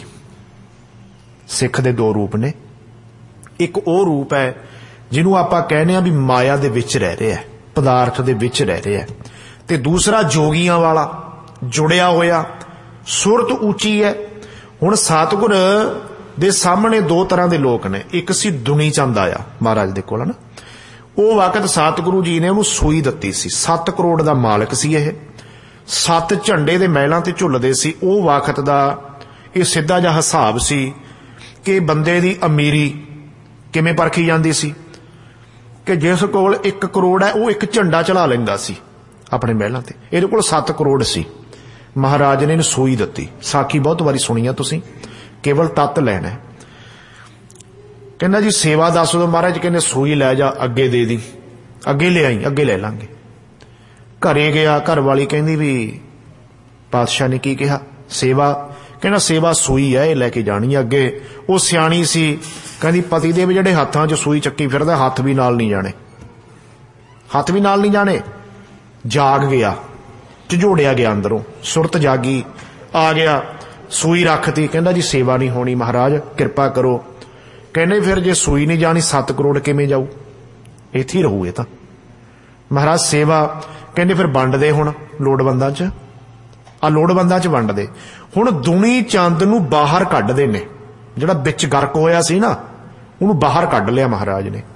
ਸਿੱਖ ਦੇ ਦੋ ਰੂਪ ਨੇ। ਇੱਕ ਉਹ ਰੂਪ ਹੈ ਜਿਹਨੂੰ ਆਪਾਂ ਕਹਿੰਦੇ ਆ ਵੀ ਮਾਇਆ ਦੇ ਵਿੱਚ ਰਹਿ ਰਿਹਾ, ਪਦਾਰਥ ਦੇ ਵਿੱਚ ਰਹਿ ਰਿਹਾ, ਤੇ ਦੂਸਰਾ ਜੋਗੀਆਂ ਵਾਲਾ ਜੁੜਿਆ ਹੋਇਆ, ਸੁਰਤ ਉੱਚੀ ਹੈ। ਹੁਣ ਸਤਿਗੁਰ ਦੇ ਸਾਹਮਣੇ ਦੋ ਤਰ੍ਹਾਂ ਦੇ ਲੋਕ ਨੇ। ਇੱਕ ਸੀ ਦੁਨੀ ਚੰਦ ਆਇਆ ਮਹਾਰਾਜ ਦੇ ਕੋਲ ਨਾ, ਉਹ ਵਕਤ ਸਤਿਗੁਰੂ ਜੀ ਨੇ ਉਹਨੂੰ ਸੂਈ ਦਿੱਤੀ ਸੀ। 7 ਕਰੋੜ ਦਾ ਮਾਲਕ ਸੀ ਇਹ, 7 ਝੰਡੇ ਦੇ ਮਹਿਲਾਂ ਤੇ ਝੁੱਲਦੇ ਸੀ। ਉਹ ਵਕਤ ਦਾ ਇਹ ਸਿੱਧਾ ਜਿਹਾ ਹਿਸਾਬ ਸੀ ਕਿ ਬੰਦੇ ਦੀ ਅਮੀਰੀ ਕਿਵੇਂ ਪਰਖੀ ਜਾਂਦੀ ਸੀ ਕਿ ਜਿਸ ਕੋਲ 1 ਕਰੋੜ ਹੈ ਉਹ ਇੱਕ ਝੰਡਾ ਚਲਾ ਲੈਂਦਾ ਸੀ ਆਪਣੇ ਮਹਿਲਾਂ ਤੇ। ਇਹਦੇ ਕੋਲ 7 ਕਰੋੜ ਸੀ। ਮਹਾਰਾਜ ਨੇ ਇਹਨੂੰ ਸੂਈ ਦਿੱਤੀ। ਸਾਖੀ ਬਹੁਤ ਵਾਰੀ ਸੁਣੀ ਆ ਤੁਸੀਂ, ਕੇਵਲ ਤੱਤ ਲੈਣਾ। ਕਹਿੰਦਾ ਜੀ ਸੇਵਾ ਦੱਸ ਦਿਓ। ਮਹਾਰਾਜ ਕਹਿੰਦੇ ਸੂਈ ਲੈ ਜਾ, ਅੱਗੇ ਦੇ ਦੀ, ਅੱਗੇ ਲੈ ਆਈ, ਅੱਗੇ ਲੈ ਲਾਂਗੇ। ਘਰੇ ਗਿਆ, ਘਰ ਵਾਲੀ ਕਹਿੰਦੀ ਵੀ ਪਾਤਸ਼ਾਹ ਨੇ ਕੀ ਕਿਹਾ? ਸੇਵਾ। ਕਹਿੰਦਾ ਸੇਵਾ ਸੂਈ ਹੈ, ਇਹ ਲੈ ਕੇ ਜਾਣੀ ਅੱਗੇ। ਉਹ ਸਿਆਣੀ ਸੀ, ਕਹਿੰਦੀ ਪਤੀ ਦੇ ਵੀ ਜਿਹੜੇ ਹੱਥਾਂ 'ਚ ਸੂਈ ਚੱਕੀ ਫਿਰਦਾ, ਹੱਥ ਵੀ ਨਾਲ ਨਹੀਂ ਜਾਣੇ, ਹੱਥ ਵੀ ਨਾਲ ਨਹੀਂ ਜਾਣੇ। ਜਾਗ ਗਿਆ, ਝਿਜੋੜਿਆ ਗਿਆ ਅੰਦਰੋਂ, ਸੁਰਤ ਜਾਗੀ, ਆ ਗਿਆ, ਸੂਈ ਰੱਖਤੀ। ਕਹਿੰਦਾ ਜੀ ਸੇਵਾ ਨਹੀਂ ਹੋਣੀ ਮਹਾਰਾਜ, ਕਿਰਪਾ ਕਰੋ। ਕਹਿੰਦੇ ਫਿਰ ਜੇ ਸੂਈ ਨਹੀਂ ਜਾਣੀ 7 ਕਰੋੜ ਕਿਵੇਂ ਜਾਊ? ਇੱਥੇ ਹੀ ਰਹੂ ਇਹ ਤਾਂ। ਮਹਾਰਾਜ ਸੇਵਾ। ਕਹਿੰਦੇ ਫਿਰ ਵੰਡ ਦੇ ਹੁਣ ਲੋੜਵੰਦਾਂ 'ਚ, ਆ ਲੋੜਵੰਦਾਂ 'ਚ ਵੰਡ ਦੇ। ਹੁਣ ਦੁਨੀ ਚੰਦ ਨੂੰ ਬਾਹਰ ਕੱਢਦੇ ਨੇ, ਜਿਹੜਾ ਵਿੱਚ ਗਰਕ ਹੋਇਆ ਸੀ ਨਾ, ਉਹਨੂੰ ਬਾਹਰ ਕੱਢ ਲਿਆ ਮਹਾਰਾਜ ਨੇ।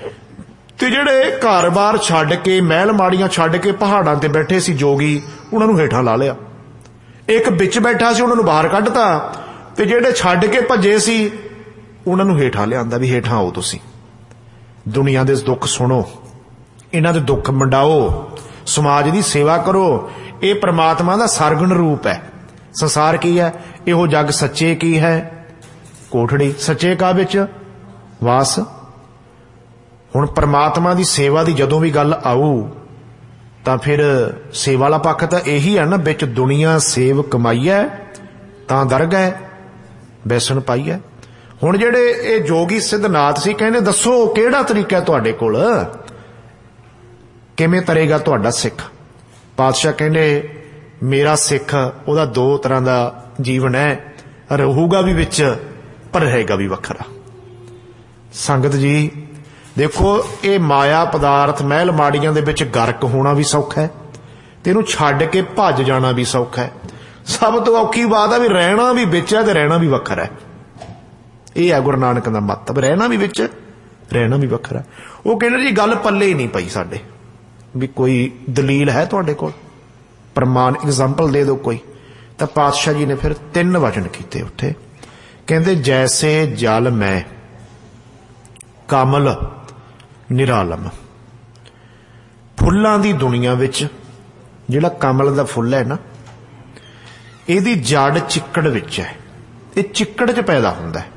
ਤੇ ਜਿਹੜੇ ਘਰ-ਬਾਰ ਛੱਡ ਕੇ, ਮਹਿਲ ਮਾੜੀਆਂ ਛੱਡ ਕੇ ਪਹਾੜਾਂ ਤੇ ਬੈਠੇ ਸੀ ਜੋਗੀ, ਉਹਨਾਂ ਨੂੰ ਹੇਠਾਂ ਲਾ ਲਿਆ। ਇੱਕ ਵਿੱਚ ਬੈਠਾ ਸੀ, ਉਹਨਾਂ ਨੂੰ ਬਾਹਰ ਕੱਢਤਾ, ਤੇ ਜਿਹੜੇ ਛੱਡ ਕੇ ਭੱਜੇ ਸੀ ਉਹਨਾਂ ਨੂੰ ਹੇਠਾਂ ਲਿਆਂਦਾ ਵੀ ਹੇਠਾਂ ਆਓ ਤੁਸੀਂ, ਦੁਨੀਆ ਦੇ ਦੁੱਖ ਸੁਣੋ, ਇਹਨਾਂ ਦੇ ਦੁੱਖ ਮੰਡਾਓ, ਸਮਾਜ ਦੀ ਸੇਵਾ ਕਰੋ। ਇਹ ਪ੍ਰਮਾਤਮਾ ਦਾ ਸਰਗੁਣ ਰੂਪ ਹੈ। ਸੰਸਾਰ ਕੀ ਹੈ? ਇਹੋ ਜਗ ਸੱਚੇ ਕੀ ਹੈ? ਕੋਠੜੀ ਸੱਚੇ ਕਾ ਵਿੱਚ ਵਾਸ। ਹੁਣ ਪ੍ਰਮਾਤਮਾ ਦੀ ਸੇਵਾ ਦੀ ਜਦੋਂ ਵੀ ਗੱਲ ਆਊ ਤਾਂ ਫਿਰ ਸੇਵਾ ਵਾਲਾ ਪੱਖ ਤਾਂ ਇਹੀ ਹੈ ਨਾ, ਵਿੱਚ ਦੁਨੀਆ ਸੇਵ ਕਮਾਈਐ ਤਾਂ ਦਰਗਹਿ ਬੈਸਣ ਪਾਈਐ। ਹੁਣ ਜਿਹੜੇ ਇਹ ਜੋਗੀ ਸਿੱਧਨਾਥ ਸੀ, ਕਹਿੰਦੇ ਦੱਸੋ ਕਿਹੜਾ ਤਰੀਕਾ ਤੁਹਾਡੇ ਕੋਲ, ਕਿਵੇਂ ਤਰੇਗਾ ਤੁਹਾਡਾ ਸਿੱਖ? ਪਾਤਸ਼ਾਹ ਕਹਿੰਦੇ ਮੇਰਾ ਸਿੱਖ ਉਹਦਾ ਦੋ ਤਰ੍ਹਾਂ ਦਾ ਜੀਵਨ ਹੈ, ਰਹੂਗਾ ਵੀ ਵਿੱਚ ਪਰ ਰਹੇਗਾ ਵੀ ਵੱਖਰਾ। ਸੰਗਤ ਜੀ ਦੇਖੋ, ਇਹ ਮਾਇਆ ਪਦਾਰਥ ਮਹਿਲ ਮਾੜੀਆਂ ਦੇ ਵਿੱਚ ਗਰਕ ਹੋਣਾ ਵੀ ਸੌਖਾ ਹੈ ਤੇ ਇਹਨੂੰ ਛੱਡ ਕੇ ਭੱਜ ਜਾਣਾ ਵੀ ਸੌਖਾ ਹੈ। ਸਭ ਤੋਂ ਔਖੀ ਬਾਤ ਹੈ ਵੀ ਰਹਿਣਾ ਵੀ ਵਿੱਚ ਹੈ ਤੇ ਰਹਿਣਾ ਵੀ ਵੱਖਰਾ ਹੈ। ਇਹ ਹੈ ਗੁਰੂ ਨਾਨਕ ਦਾ ਮਤਲਬ, ਰਹਿਣਾ ਵੀ ਵਿੱਚ, ਰਹਿਣਾ ਵੀ ਵੱਖਰਾ। ਉਹ ਕਹਿੰਦੇ ਜੀ ਗੱਲ ਪੱਲੇ ਹੀ ਨਹੀਂ ਪਈ ਸਾਡੇ, ਵੀ ਕੋਈ ਦਲੀਲ ਹੈ ਤੁਹਾਡੇ ਕੋਲ, ਪ੍ਰਮਾਣ, ਐਗਜ਼ਾਮਪਲ ਦੇ ਦਿਓ ਕੋਈ। ਤਾਂ ਪਾਤਸ਼ਾਹ ਜੀ ਨੇ ਫਿਰ 3 ਵਚਨ ਕੀਤੇ ਉੱਥੇ, ਕਹਿੰਦੇ ਜੈਸੇ ਜਲ ਮੈਂ ਕਮਲ ਨਿਰਾਲਮ। ਫੁੱਲਾਂ ਦੀ ਦੁਨੀਆ ਵਿੱਚ ਜਿਹੜਾ ਕਮਲ ਦਾ ਫੁੱਲ ਹੈ ਨਾ, ਇਹਦੀ ਜੜ ਚਿੱਕੜ ਵਿੱਚ ਹੈ, ਇਹ ਚਿੱਕੜ 'ਚ ਪੈਦਾ ਹੁੰਦਾ ਹੈ।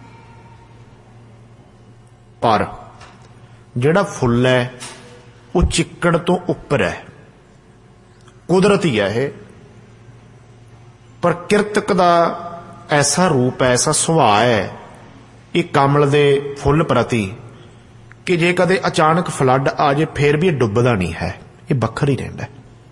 ਪਰ ਜਿਹੜਾ ਫੁੱਲ ਹੈ ਉਹ ਚਿੱਕੜ ਤੋਂ ਉੱਪਰ ਹੈ, ਕੁਦਰਤੀ ਹੈ ਇਹ। ਪ੍ਰਕਿਰਤਕ ਦਾ ਐਸਾ ਰੂਪ ਹੈ, ਐਸਾ ਸੁਭਾਅ ਹੈ ਇਹ ਕਮਲ ਦੇ ਫੁੱਲ ਪ੍ਰਤੀ ਕਿ ਜੇ ਕਦੇ ਅਚਾਨਕ ਫਲੱਡ ਆ ਜੇ ਫੇਰ ਵੀ ਇਹ ਡੁੱਬਦਾ ਨਹੀਂ ਹੈ, ਇਹ ਵੱਖਰ ਹੀ ਰਹਿੰਦਾ।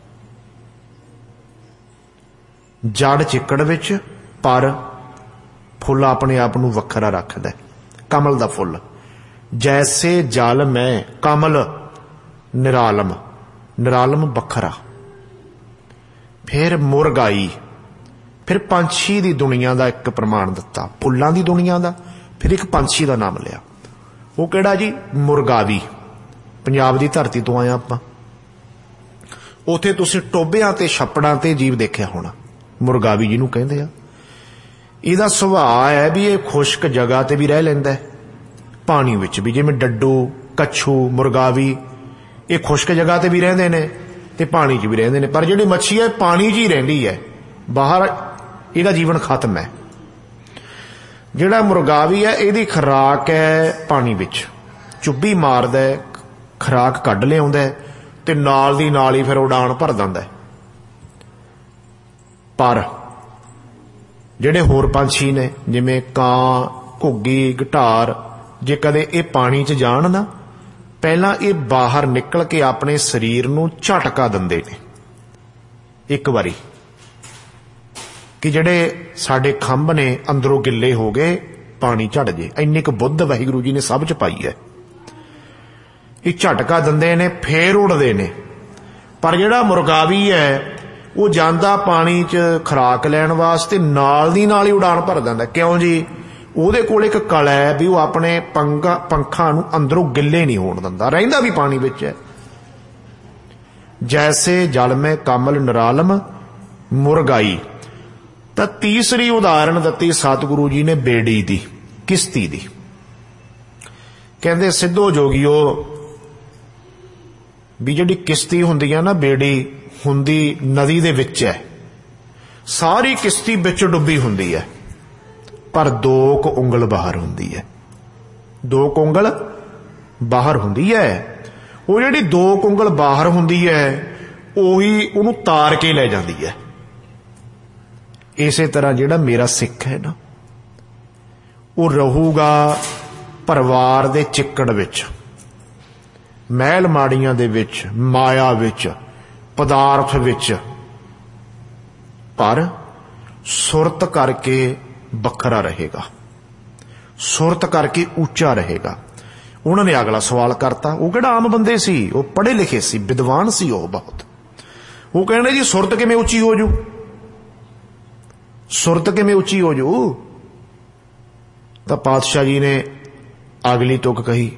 ਜੜ ਚਿੱਕੜ ਵਿੱਚ ਪਰ ਫੁੱਲ ਆਪਣੇ ਆਪ ਨੂੰ ਵੱਖਰਾ ਰੱਖਦਾ, ਕਮਲ ਦਾ ਫੁੱਲ। ਜੈਸੇ ਜਲ ਮੈਂ ਕਮਲ ਨਿਰਾਲਮ, ਨਿਰਾਲਮ ਵੱਖਰਾ। ਫਿਰ ਮੁਰਗਾਈ, ਫਿਰ ਪੰਛੀ ਦੀ ਦੁਨੀਆ ਦਾ ਇੱਕ ਪ੍ਰਮਾਣ ਦਿੱਤਾ, ਫੁੱਲਾਂ ਦੀ ਦੁਨੀਆ ਦਾ। ਫਿਰ ਇੱਕ ਪੰਛੀ ਦਾ ਨਾਮ ਲਿਆ, ਉਹ ਕਿਹੜਾ ਜੀ? ਮੁਰਗਾਵੀ। ਪੰਜਾਬ ਦੀ ਧਰਤੀ ਤੋਂ ਆਇਆ ਆਪਾਂ, ਉੱਥੇ ਤੁਸੀਂ ਟੋਭਿਆਂ ਤੇ ਛੱਪੜਾਂ ਤੇ ਜੀਵ ਦੇਖਿਆ ਹੋਣਾ, ਮੁਰਗਾਵੀ ਜਿਹਨੂੰ ਕਹਿੰਦੇ ਆ। ਇਹਦਾ ਸੁਭਾਅ ਹੈ ਵੀ ਇਹ ਖੁਸ਼ਕ ਜਗ੍ਹਾ ਤੇ ਵੀ ਰਹਿ ਲੈਂਦਾ, ਪਾਣੀ ਵਿੱਚ ਵੀ, ਜਿਵੇਂ ਡੱਡੂ, ਕੱਛੂ, ਮੁਰਗਾਵੀ ਇਹ ਖੁਸ਼ਕ ਜਗ੍ਹਾ ਤੇ ਵੀ ਰਹਿੰਦੇ ਨੇ ਤੇ ਪਾਣੀ 'ਚ ਵੀ ਰਹਿੰਦੇ ਨੇ। ਪਰ ਜਿਹੜੀ ਮੱਛੀ ਹੈ ਪਾਣੀ 'ਚ ਹੀ ਰਹਿੰਦੀ ਹੈ, ਬਾਹਰ ਇਹਦਾ ਜੀਵਨ ਖਤਮ ਹੈ। ਜਿਹੜਾ ਮੁਰਗਾਵੀ ਹੈ ਇਹਦੀ ਖੁਰਾਕ ਹੈ ਪਾਣੀ ਵਿੱਚ, ਚੁੱਭੀ ਮਾਰਦਾ, ਖੁਰਾਕ ਕੱਢ ਲਿਆਉਂਦਾ ਤੇ ਨਾਲ ਦੀ ਨਾਲ ਹੀ ਫਿਰ ਉਡਾਨ ਭਰ ਦਿੰਦਾ। ਪਰ ਜਿਹੜੇ ਹੋਰ ਪੰਛੀ ਨੇ ਜਿਵੇਂ ਕਾਂ, ਘੁੱਗੀ, ਗਟਾਰ, ਜੇ ਕਦੇ ਇਹ ਪਾਣੀ 'ਚ ਜਾਣ ਨਾ, ਪਹਿਲਾਂ ਇਹ ਬਾਹਰ ਨਿਕਲ ਕੇ ਆਪਣੇ ਸਰੀਰ ਨੂੰ ਝਟਕਾ ਦਿੰਦੇ ਨੇ ਇੱਕ ਵਾਰੀ, ਕਿ ਜਿਹੜੇ ਸਾਡੇ ਖੰਭ ਨੇ ਅੰਦਰੋਂ ਗਿੱਲੇ ਹੋ ਗਏ, ਪਾਣੀ ਝੜ ਜੇ। ਇੰਨੀ ਕੁ ਬੁੱਧ ਵਾਹਿਗੁਰੂ ਜੀ ਨੇ ਸਭ 'ਚ ਪਾਈ ਹੈ। ਇਹ ਝਟਕਾ ਦਿੰਦੇ ਨੇ ਫੇਰ ਉੱਡਦੇ ਨੇ। ਪਰ ਜਿਹੜਾ ਮੁਰਗਾਵੀ ਹੈ ਉਹ ਜਾਂਦਾ ਪਾਣੀ 'ਚ ਖੁਰਾਕ ਲੈਣ ਵਾਸਤੇ, ਨਾਲ ਦੀ ਨਾਲ ਹੀ ਉਡਾਨ ਭਰ ਦਿੰਦਾ। ਕਿਉਂ ਜੀ? ਉਹਦੇ ਕੋਲ ਇੱਕ ਕਲਾ ਹੈ ਵੀ ਉਹ ਆਪਣੇ ਪੰਖਾਂ ਨੂੰ ਅੰਦਰੋਂ ਗਿੱਲੇ ਨਹੀਂ ਹੋਣ ਦਿੰਦਾ, ਰਹਿੰਦਾ ਵੀ ਪਾਣੀ ਵਿੱਚ ਹੈ। ਜੈਸੇ ਜਲ ਮੈਂ ਕਮਲ ਨਿਰਾਲਮ ਮੁਰਗਾਈ। ਤਾਂ ਤੀਸਰੀ ਉਦਾਹਰਣ ਦਿੱਤੀ ਸਤਿਗੁਰੂ ਜੀ ਨੇ ਬੇੜੀ ਦੀ, ਕਿਸ਼ਤੀ ਦੀ। ਕਹਿੰਦੇ ਸਿੱਧੋ ਜੋਗੀਓ ਵੀ ਜਿਹੜੀ ਕਿਸ਼ਤੀ ਹੁੰਦੀ ਹੈ ਨਾ, ਬੇੜੀ ਹੁੰਦੀ ਨਦੀ ਦੇ ਵਿੱਚ ਹੈ, ਸਾਰੀ ਕਿਸ਼ਤੀ ਵਿੱਚ ਡੁੱਬੀ ਹੁੰਦੀ ਹੈ, ਪਰ 2 ਉਂਗਲ ਬਾਹਰ ਹੁੰਦੀ ਹੈ, 2 ਉਂਗਲ ਬਾਹਰ ਹੁੰਦੀ ਹੈ। ਉਹ ਜਿਹੜੀ 2 ਉਂਗਲ ਬਾਹਰ ਹੁੰਦੀ ਹੈ ਉਹੀ ਉਹਨੂੰ ਤਾਰ ਕੇ ਲੈ ਜਾਂਦੀ ਹੈ। ਇਸੇ ਤਰ੍ਹਾਂ ਜਿਹੜਾ ਮੇਰਾ ਸਿੱਖ ਹੈ ਨਾ, ਉਹ ਰਹੂਗਾ ਪਰਿਵਾਰ ਦੇ ਚਿੱਕੜ ਵਿੱਚ, ਮਹਿਲ ਮਾੜੀਆਂ ਦੇ ਵਿੱਚ, ਮਾਇਆ ਵਿੱਚ, ਪਦਾਰਥ ਵਿੱਚ, ਪਰ ਸੁਰਤ ਕਰਕੇ ਵੱਖਰਾ ਰਹੇਗਾ, ਸੁਰਤ ਕਰਕੇ ਉੱਚਾ ਰਹੇਗਾ। ਉਹਨਾਂ ਨੇ ਅਗਲਾ ਸਵਾਲ ਕਰਤਾ, ਉਹ ਕਿਹੜਾ ਆਮ ਬੰਦੇ ਸੀ, ਉਹ ਪੜ੍ਹੇ ਲਿਖੇ ਸੀ, ਵਿਦਵਾਨ ਸੀ ਉਹ ਬਹੁਤ। ਉਹ ਕਹਿੰਦੇ ਜੀ ਸੁਰਤ ਕਿਵੇਂ ਉੱਚੀ ਹੋ ਜੂ, ਸੁਰਤ ਕਿਵੇਂ ਉੱਚੀ ਹੋ ਜੂ? ਤਾਂ ਪਾਤਸ਼ਾਹ ਜੀ ਨੇ ਅਗਲੀ ਤੁਕ ਕਹੀ,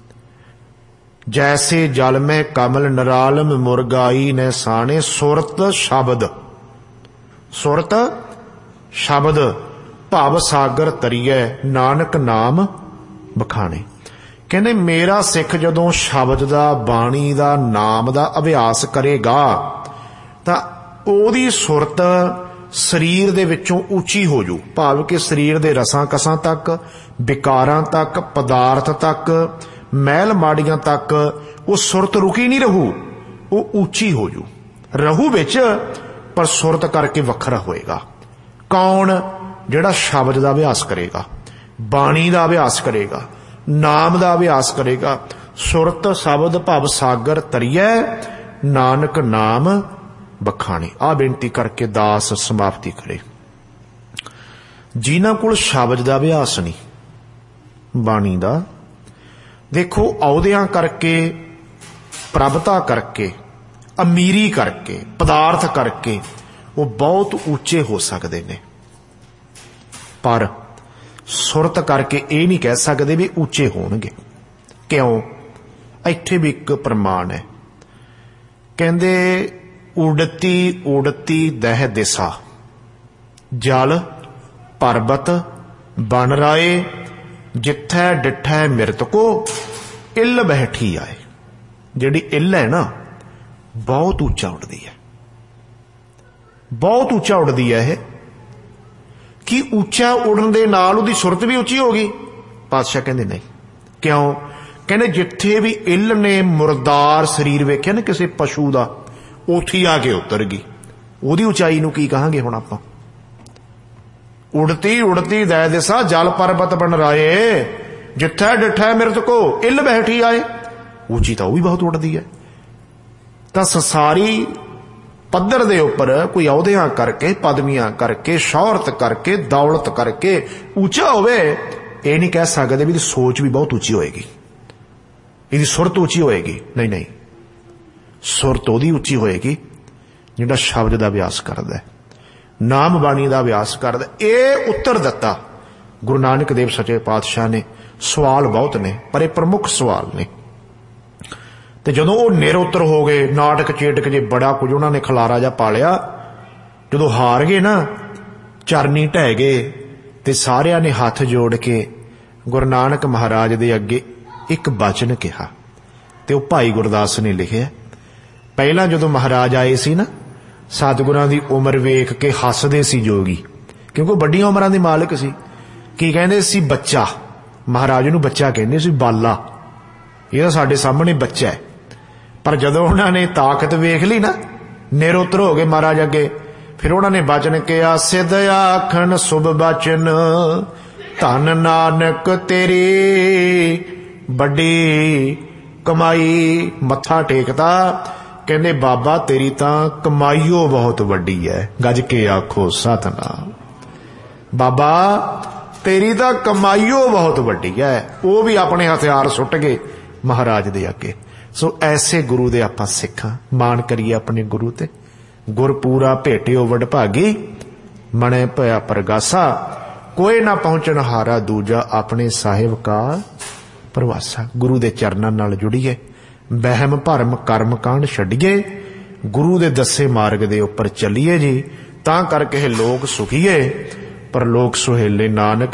ਜੈਸੇ ਜਲ ਮੈਂ ਕਮਲ ਨਿਰਾਲਮ ਮੁਰਗਾਈ ਨੇ ਸਾਣੇ ਸੁਰਤ ਸ਼ਬਦ। ਸੁਰਤ ਸ਼ਬਦ ਭਵ ਸਾਗਰ ਤਰੀਐ ਨਾਨਕ ਨਾਮ ਬਖਾਣੇ। ਕਹਿੰਦੇ ਮੇਰਾ ਸਿੱਖ ਜਦੋਂ ਸ਼ਬਦ ਦਾ, ਬਾਣੀ ਦਾ, ਨਾਮ ਦਾ ਅਭਿਆਸ ਕਰੇਗਾ ਤਾਂ ਉਹਦੀ ਸੁਰਤ ਸਰੀਰ ਦੇ ਵਿੱਚੋਂ ਉੱਚੀ ਹੋ ਜੂ, ਭਾਵ ਕਿ ਸਰੀਰ ਦੇ ਰਸਾਂ ਕਸਾਂ ਤੱਕ, ਵਿਕਾਰਾਂ ਤੱਕ, ਪਦਾਰਥ ਤੱਕ, ਮਹਿਲ ਮਾੜੀਆਂ ਤੱਕ ਉਹ ਸੁਰਤ ਰੁਕੀ ਨਹੀਂ ਰਹੂ, ਉਹ ਉੱਚੀ ਹੋ ਜੂ, ਰਹੂ ਵਿੱਚ ਪਰ ਸੁਰਤ ਕਰਕੇ ਵੱਖਰਾ ਹੋਏਗਾ। ਕੌਣ? ਜਿਹੜਾ ਸ਼ਬਦ ਦਾ ਅਭਿਆਸ ਕਰੇਗਾ। ਬਾਣੀ ਦਾ ਅਭਿਆਸ ਕਰੇਗਾ, ਨਾਮ ਦਾ ਅਭਿਆਸ ਕਰੇਗਾ। ਸੁਰਤ ਸ਼ਬਦ ਭਵ ਸਾਗਰ ਤਰੀਐ, ਨਾਨਕ ਨਾਮ ਬਖਾਣੇ। ਆਹ ਬੇਨਤੀ ਕਰਕੇ ਦਾਸ ਸਮਾਪਤੀ ਕਰੇ। ਜਿਨ੍ਹਾਂ ਕੋਲ ਸ਼ਬਦ ਦਾ ਅਭਿਆਸ ਨਹੀਂ, ਬਾਣੀ ਦਾ, ਦੇਖੋ ਅਹੁਦਿਆਂ ਕਰਕੇ, ਪ੍ਰਭਤਾ ਕਰਕੇ, ਅਮੀਰੀ ਕਰਕੇ, ਪਦਾਰਥ ਕਰਕੇ ਉਹ ਬਹੁਤ ਉੱਚੇ ਹੋ ਸਕਦੇ ਨੇ, ਪਰ ਸੁਰਤ ਕਰਕੇ ਇਹ ਨਹੀਂ ਕਹਿ ਸਕਦੇ ਵੀ ਉੱਚੇ ਹੋਣਗੇ। ਕਿਉਂ? ਇੱਥੇ ਵੀ ਇੱਕ ਪ੍ਰਮਾਣ ਹੈ। ਕਹਿੰਦੇ ਉਡਤੀ ਉਡਤੀ ਦਹਿ ਦਿਸਾ, ਜਲ ਪਰਬਤ ਬਨ ਰਾਏ, ਜਿੱਥੈ ਡਿਠੈ ਮਿਰਤ ਕੋ ਇੱਲ ਬੈਠੀ ਆਏ। ਜਿਹੜੀ ਇੱਲ ਹੈ ਨਾ, ਬਹੁਤ ਉੱਚਾ ਉੱਡਦੀ ਹੈ, ਬਹੁਤ ਉੱਚਾ ਉੱਡਦੀ ਹੈ ਇਹ। ਕਿ ਉੱਚਾ ਉੱਡਣ ਦੇ ਨਾਲ ਉਹਦੀ ਸੁਰਤ ਵੀ ਉੱਚੀ ਹੋ ਗਈ? ਪਾਤਸ਼ਾਹ ਕਹਿੰਦੇ ਨਹੀਂ। ਕਿਉਂ? ਕਹਿੰਦੇ ਜਿੱਥੇ ਵੀ ਇੱਲ ਨੇ ਮੁਰਦਾਰ ਸਰੀਰ ਵੇਖਿਆ ਨਾ ਕਿਸੇ ਪਸ਼ੂ ਦਾ, ਉੱਥੇ ਆ ਕੇ ਉਤਰ ਗਈ। ਉਹਦੀ ਉਚਾਈ ਨੂੰ ਕੀ ਕਹਾਂਗੇ ਹੁਣ ਆਪਾਂ? ਉੜਤੀ ਉੜਤੀ ਦੈ ਦਿਸਾ, ਜਲ ਪਰਬਤ ਬਨ ਰਾਏ, ਜਿੱਥੈ ਡਿਠੈ ਮਿਰਤ ਕੋ ਇੱਲ ਬੈਠੀ ਆਏ। ਉੱਚੀ ਤਾਂ ਉਹ ਵੀ ਬਹੁਤ ਉੱਡਦੀ ਹੈ। ਤਾਂ ਸੰਸਾਰੀ ਪੱਧਰ ਦੇ ਉੱਪਰ ਕੋਈ ਅਹੁਦਿਆਂ ਕਰਕੇ, ਪਦਵੀਆਂ ਕਰਕੇ, ਸ਼ੌਹਰਤ ਕਰਕੇ, ਦੌਲਤ ਕਰਕੇ ਉੱਚਾ ਹੋਵੇ, ਇਹ ਨਹੀਂ ਕਹਿ ਸਕਦੇ ਵੀ ਇਹਦੀ ਸੋਚ ਵੀ ਬਹੁਤ ਉੱਚੀ ਹੋਏਗੀ, ਇਹਦੀ ਸੁਰਤ ਉੱਚੀ ਹੋਏਗੀ। ਨਹੀਂ ਨਹੀਂ, ਸੁਰਤ ਉਹਦੀ ਉੱਚੀ ਹੋਏਗੀ ਜਿਹੜਾ ਸ਼ਬਦ ਦਾ ਅਭਿਆਸ ਕਰਦਾ, ਨਾਮ ਬਾਣੀ ਦਾ ਅਭਿਆਸ ਕਰਦਾ। ਇਹ ਉੱਤਰ ਦਿੱਤਾ ਗੁਰੂ ਨਾਨਕ ਦੇਵ ਸੱਚੇ ਪਾਤਸ਼ਾਹ ਨੇ। ਸਵਾਲ ਬਹੁਤ ਨੇ, ਪਰ ਇਹ ਪ੍ਰਮੁੱਖ ਸਵਾਲ ਨੇ। ਤੇ ਜਦੋਂ ਉਹ ਨਿਰਉੱਤਰ ਹੋ ਗਏ, ਨਾਟਕ ਚੇਟਕ ਜੇ ਬੜਾ ਕੁਝ ਉਹਨਾਂ ਨੇ ਖਲਾਰਾ ਜਿਹਾ ਪਾਲਿਆ, ਜਦੋਂ ਹਾਰ ਗਏ ਨਾ, ਚਰਨੀ ਢਹਿ ਗਏ, ਤੇ ਸਾਰਿਆਂ ਨੇ ਹੱਥ ਜੋੜ ਕੇ ਗੁਰੂ ਨਾਨਕ ਮਹਾਰਾਜ ਦੇ ਅੱਗੇ ਇੱਕ ਬਚਨ ਕਿਹਾ। ਤੇ ਉਹ ਭਾਈ ਗੁਰਦਾਸ ਨੇ ਲਿਖਿਆ। ਪਹਿਲਾਂ ਜਦੋਂ ਮਹਾਰਾਜ ਆਏ ਸੀ ਨਾ, ਸਤਿਗੁਰਾਂ ਦੀ ਉਮਰ ਵੇਖ ਕੇ ਹੱਸਦੇ ਸੀ ਜੋਗੀ, ਕਿਉਂਕਿ ਵੱਡੀਆਂ ਉਮਰਾਂ ਦੇ ਮਾਲਕ ਸੀ। ਕੀ ਕਹਿੰਦੇ ਸੀ? ਬੱਚਾ। ਮਹਾਰਾਜ ਨੂੰ ਬੱਚਾ ਕਹਿੰਦੇ ਸੀ, ਬਾਲਾ। ਇਹ ਤਾਂ ਸਾਡੇ ਸਾਹਮਣੇ ਬੱਚਾ ਹੈ। ਪਰ ਜਦੋਂ ਉਹਨਾਂ ਨੇ ਤਾਕਤ ਵੇਖ ਲਈ ਨਾ, ਨਿਰਉੱਤਰ ਹੋ ਗਏ ਮਹਾਰਾਜ ਅੱਗੇ, ਫਿਰ ਉਹਨਾਂ ਨੇ ਬਚਨ ਕਿਹਾ, ਸਿੱਧ ਆਖਣ ਸੁਭ ਬਚਨ, ਧੰਨ ਨਾਨਕ ਤੇਰੀ ਵੱਡੀ ਕਮਾਈ। ਮੱਥਾ ਟੇਕਤਾ, ਕਹਿੰਦੇ ਬਾਬਾ ਤੇਰੀ ਤਾਂ ਕਮਾਈਓ ਬਹੁਤ ਵੱਡੀ ਹੈ। ਗੱਜ ਕੇ ਆਖੋ ਸਤਿਨਾਮ। ਬਾਬਾ ਤੇਰੀ ਤਾਂ ਕਮਾਈਓ ਬਹੁਤ ਵੱਡੀ ਹੈ। ਉਹ ਵੀ ਆਪਣੇ ਹਥਿਆਰ ਸੁੱਟ ਗਏ ਮਹਾਰਾਜ ਦੇ ਅੱਗੇ। ਸੋ ਐਸੇ ਗੁਰੂ ਦੇ ਆਪਾਂ ਸਿੱਖਾਂ, ਮਾਣ ਕਰੀਏ ਆਪਣੇ ਗੁਰੂ ਤੇ। ਗੁਰ ਪੂਰਾ ਭੇਟਿਓ ਵਡਭਾਗੀ, ਮਣੇ ਭਇਆ ਪ੍ਰਗਾਸਾ, ਕੋਈ ਨਾ ਪਹੁੰਚਣ ਹਾਰਾ ਦੂਜਾ, ਆਪਣੇ ਸਾਹਿਬ ਕਾ ਪ੍ਰਵਾਸਾ। ਗੁਰੂ ਦੇ ਚਰਨਾਂ ਨਾਲ ਜੁੜੀਏ, ਵਹਿਮ ਭਰਮ ਕਰਮ ਕਾਂਡ ਛੱਡੀਏ, ਗੁਰੂ ਦੇ ਦੱਸੇ ਮਾਰਗ ਦੇ ਉੱਪਰ ਚੱਲੀਏ ਜੀ। ਤਾਂ ਕਰਕੇ ਲੋਕ ਸੁਖੀਏ, ਪਰ ਲੋਕ ਸੁਹੇਲੇ ਨਾਨਕ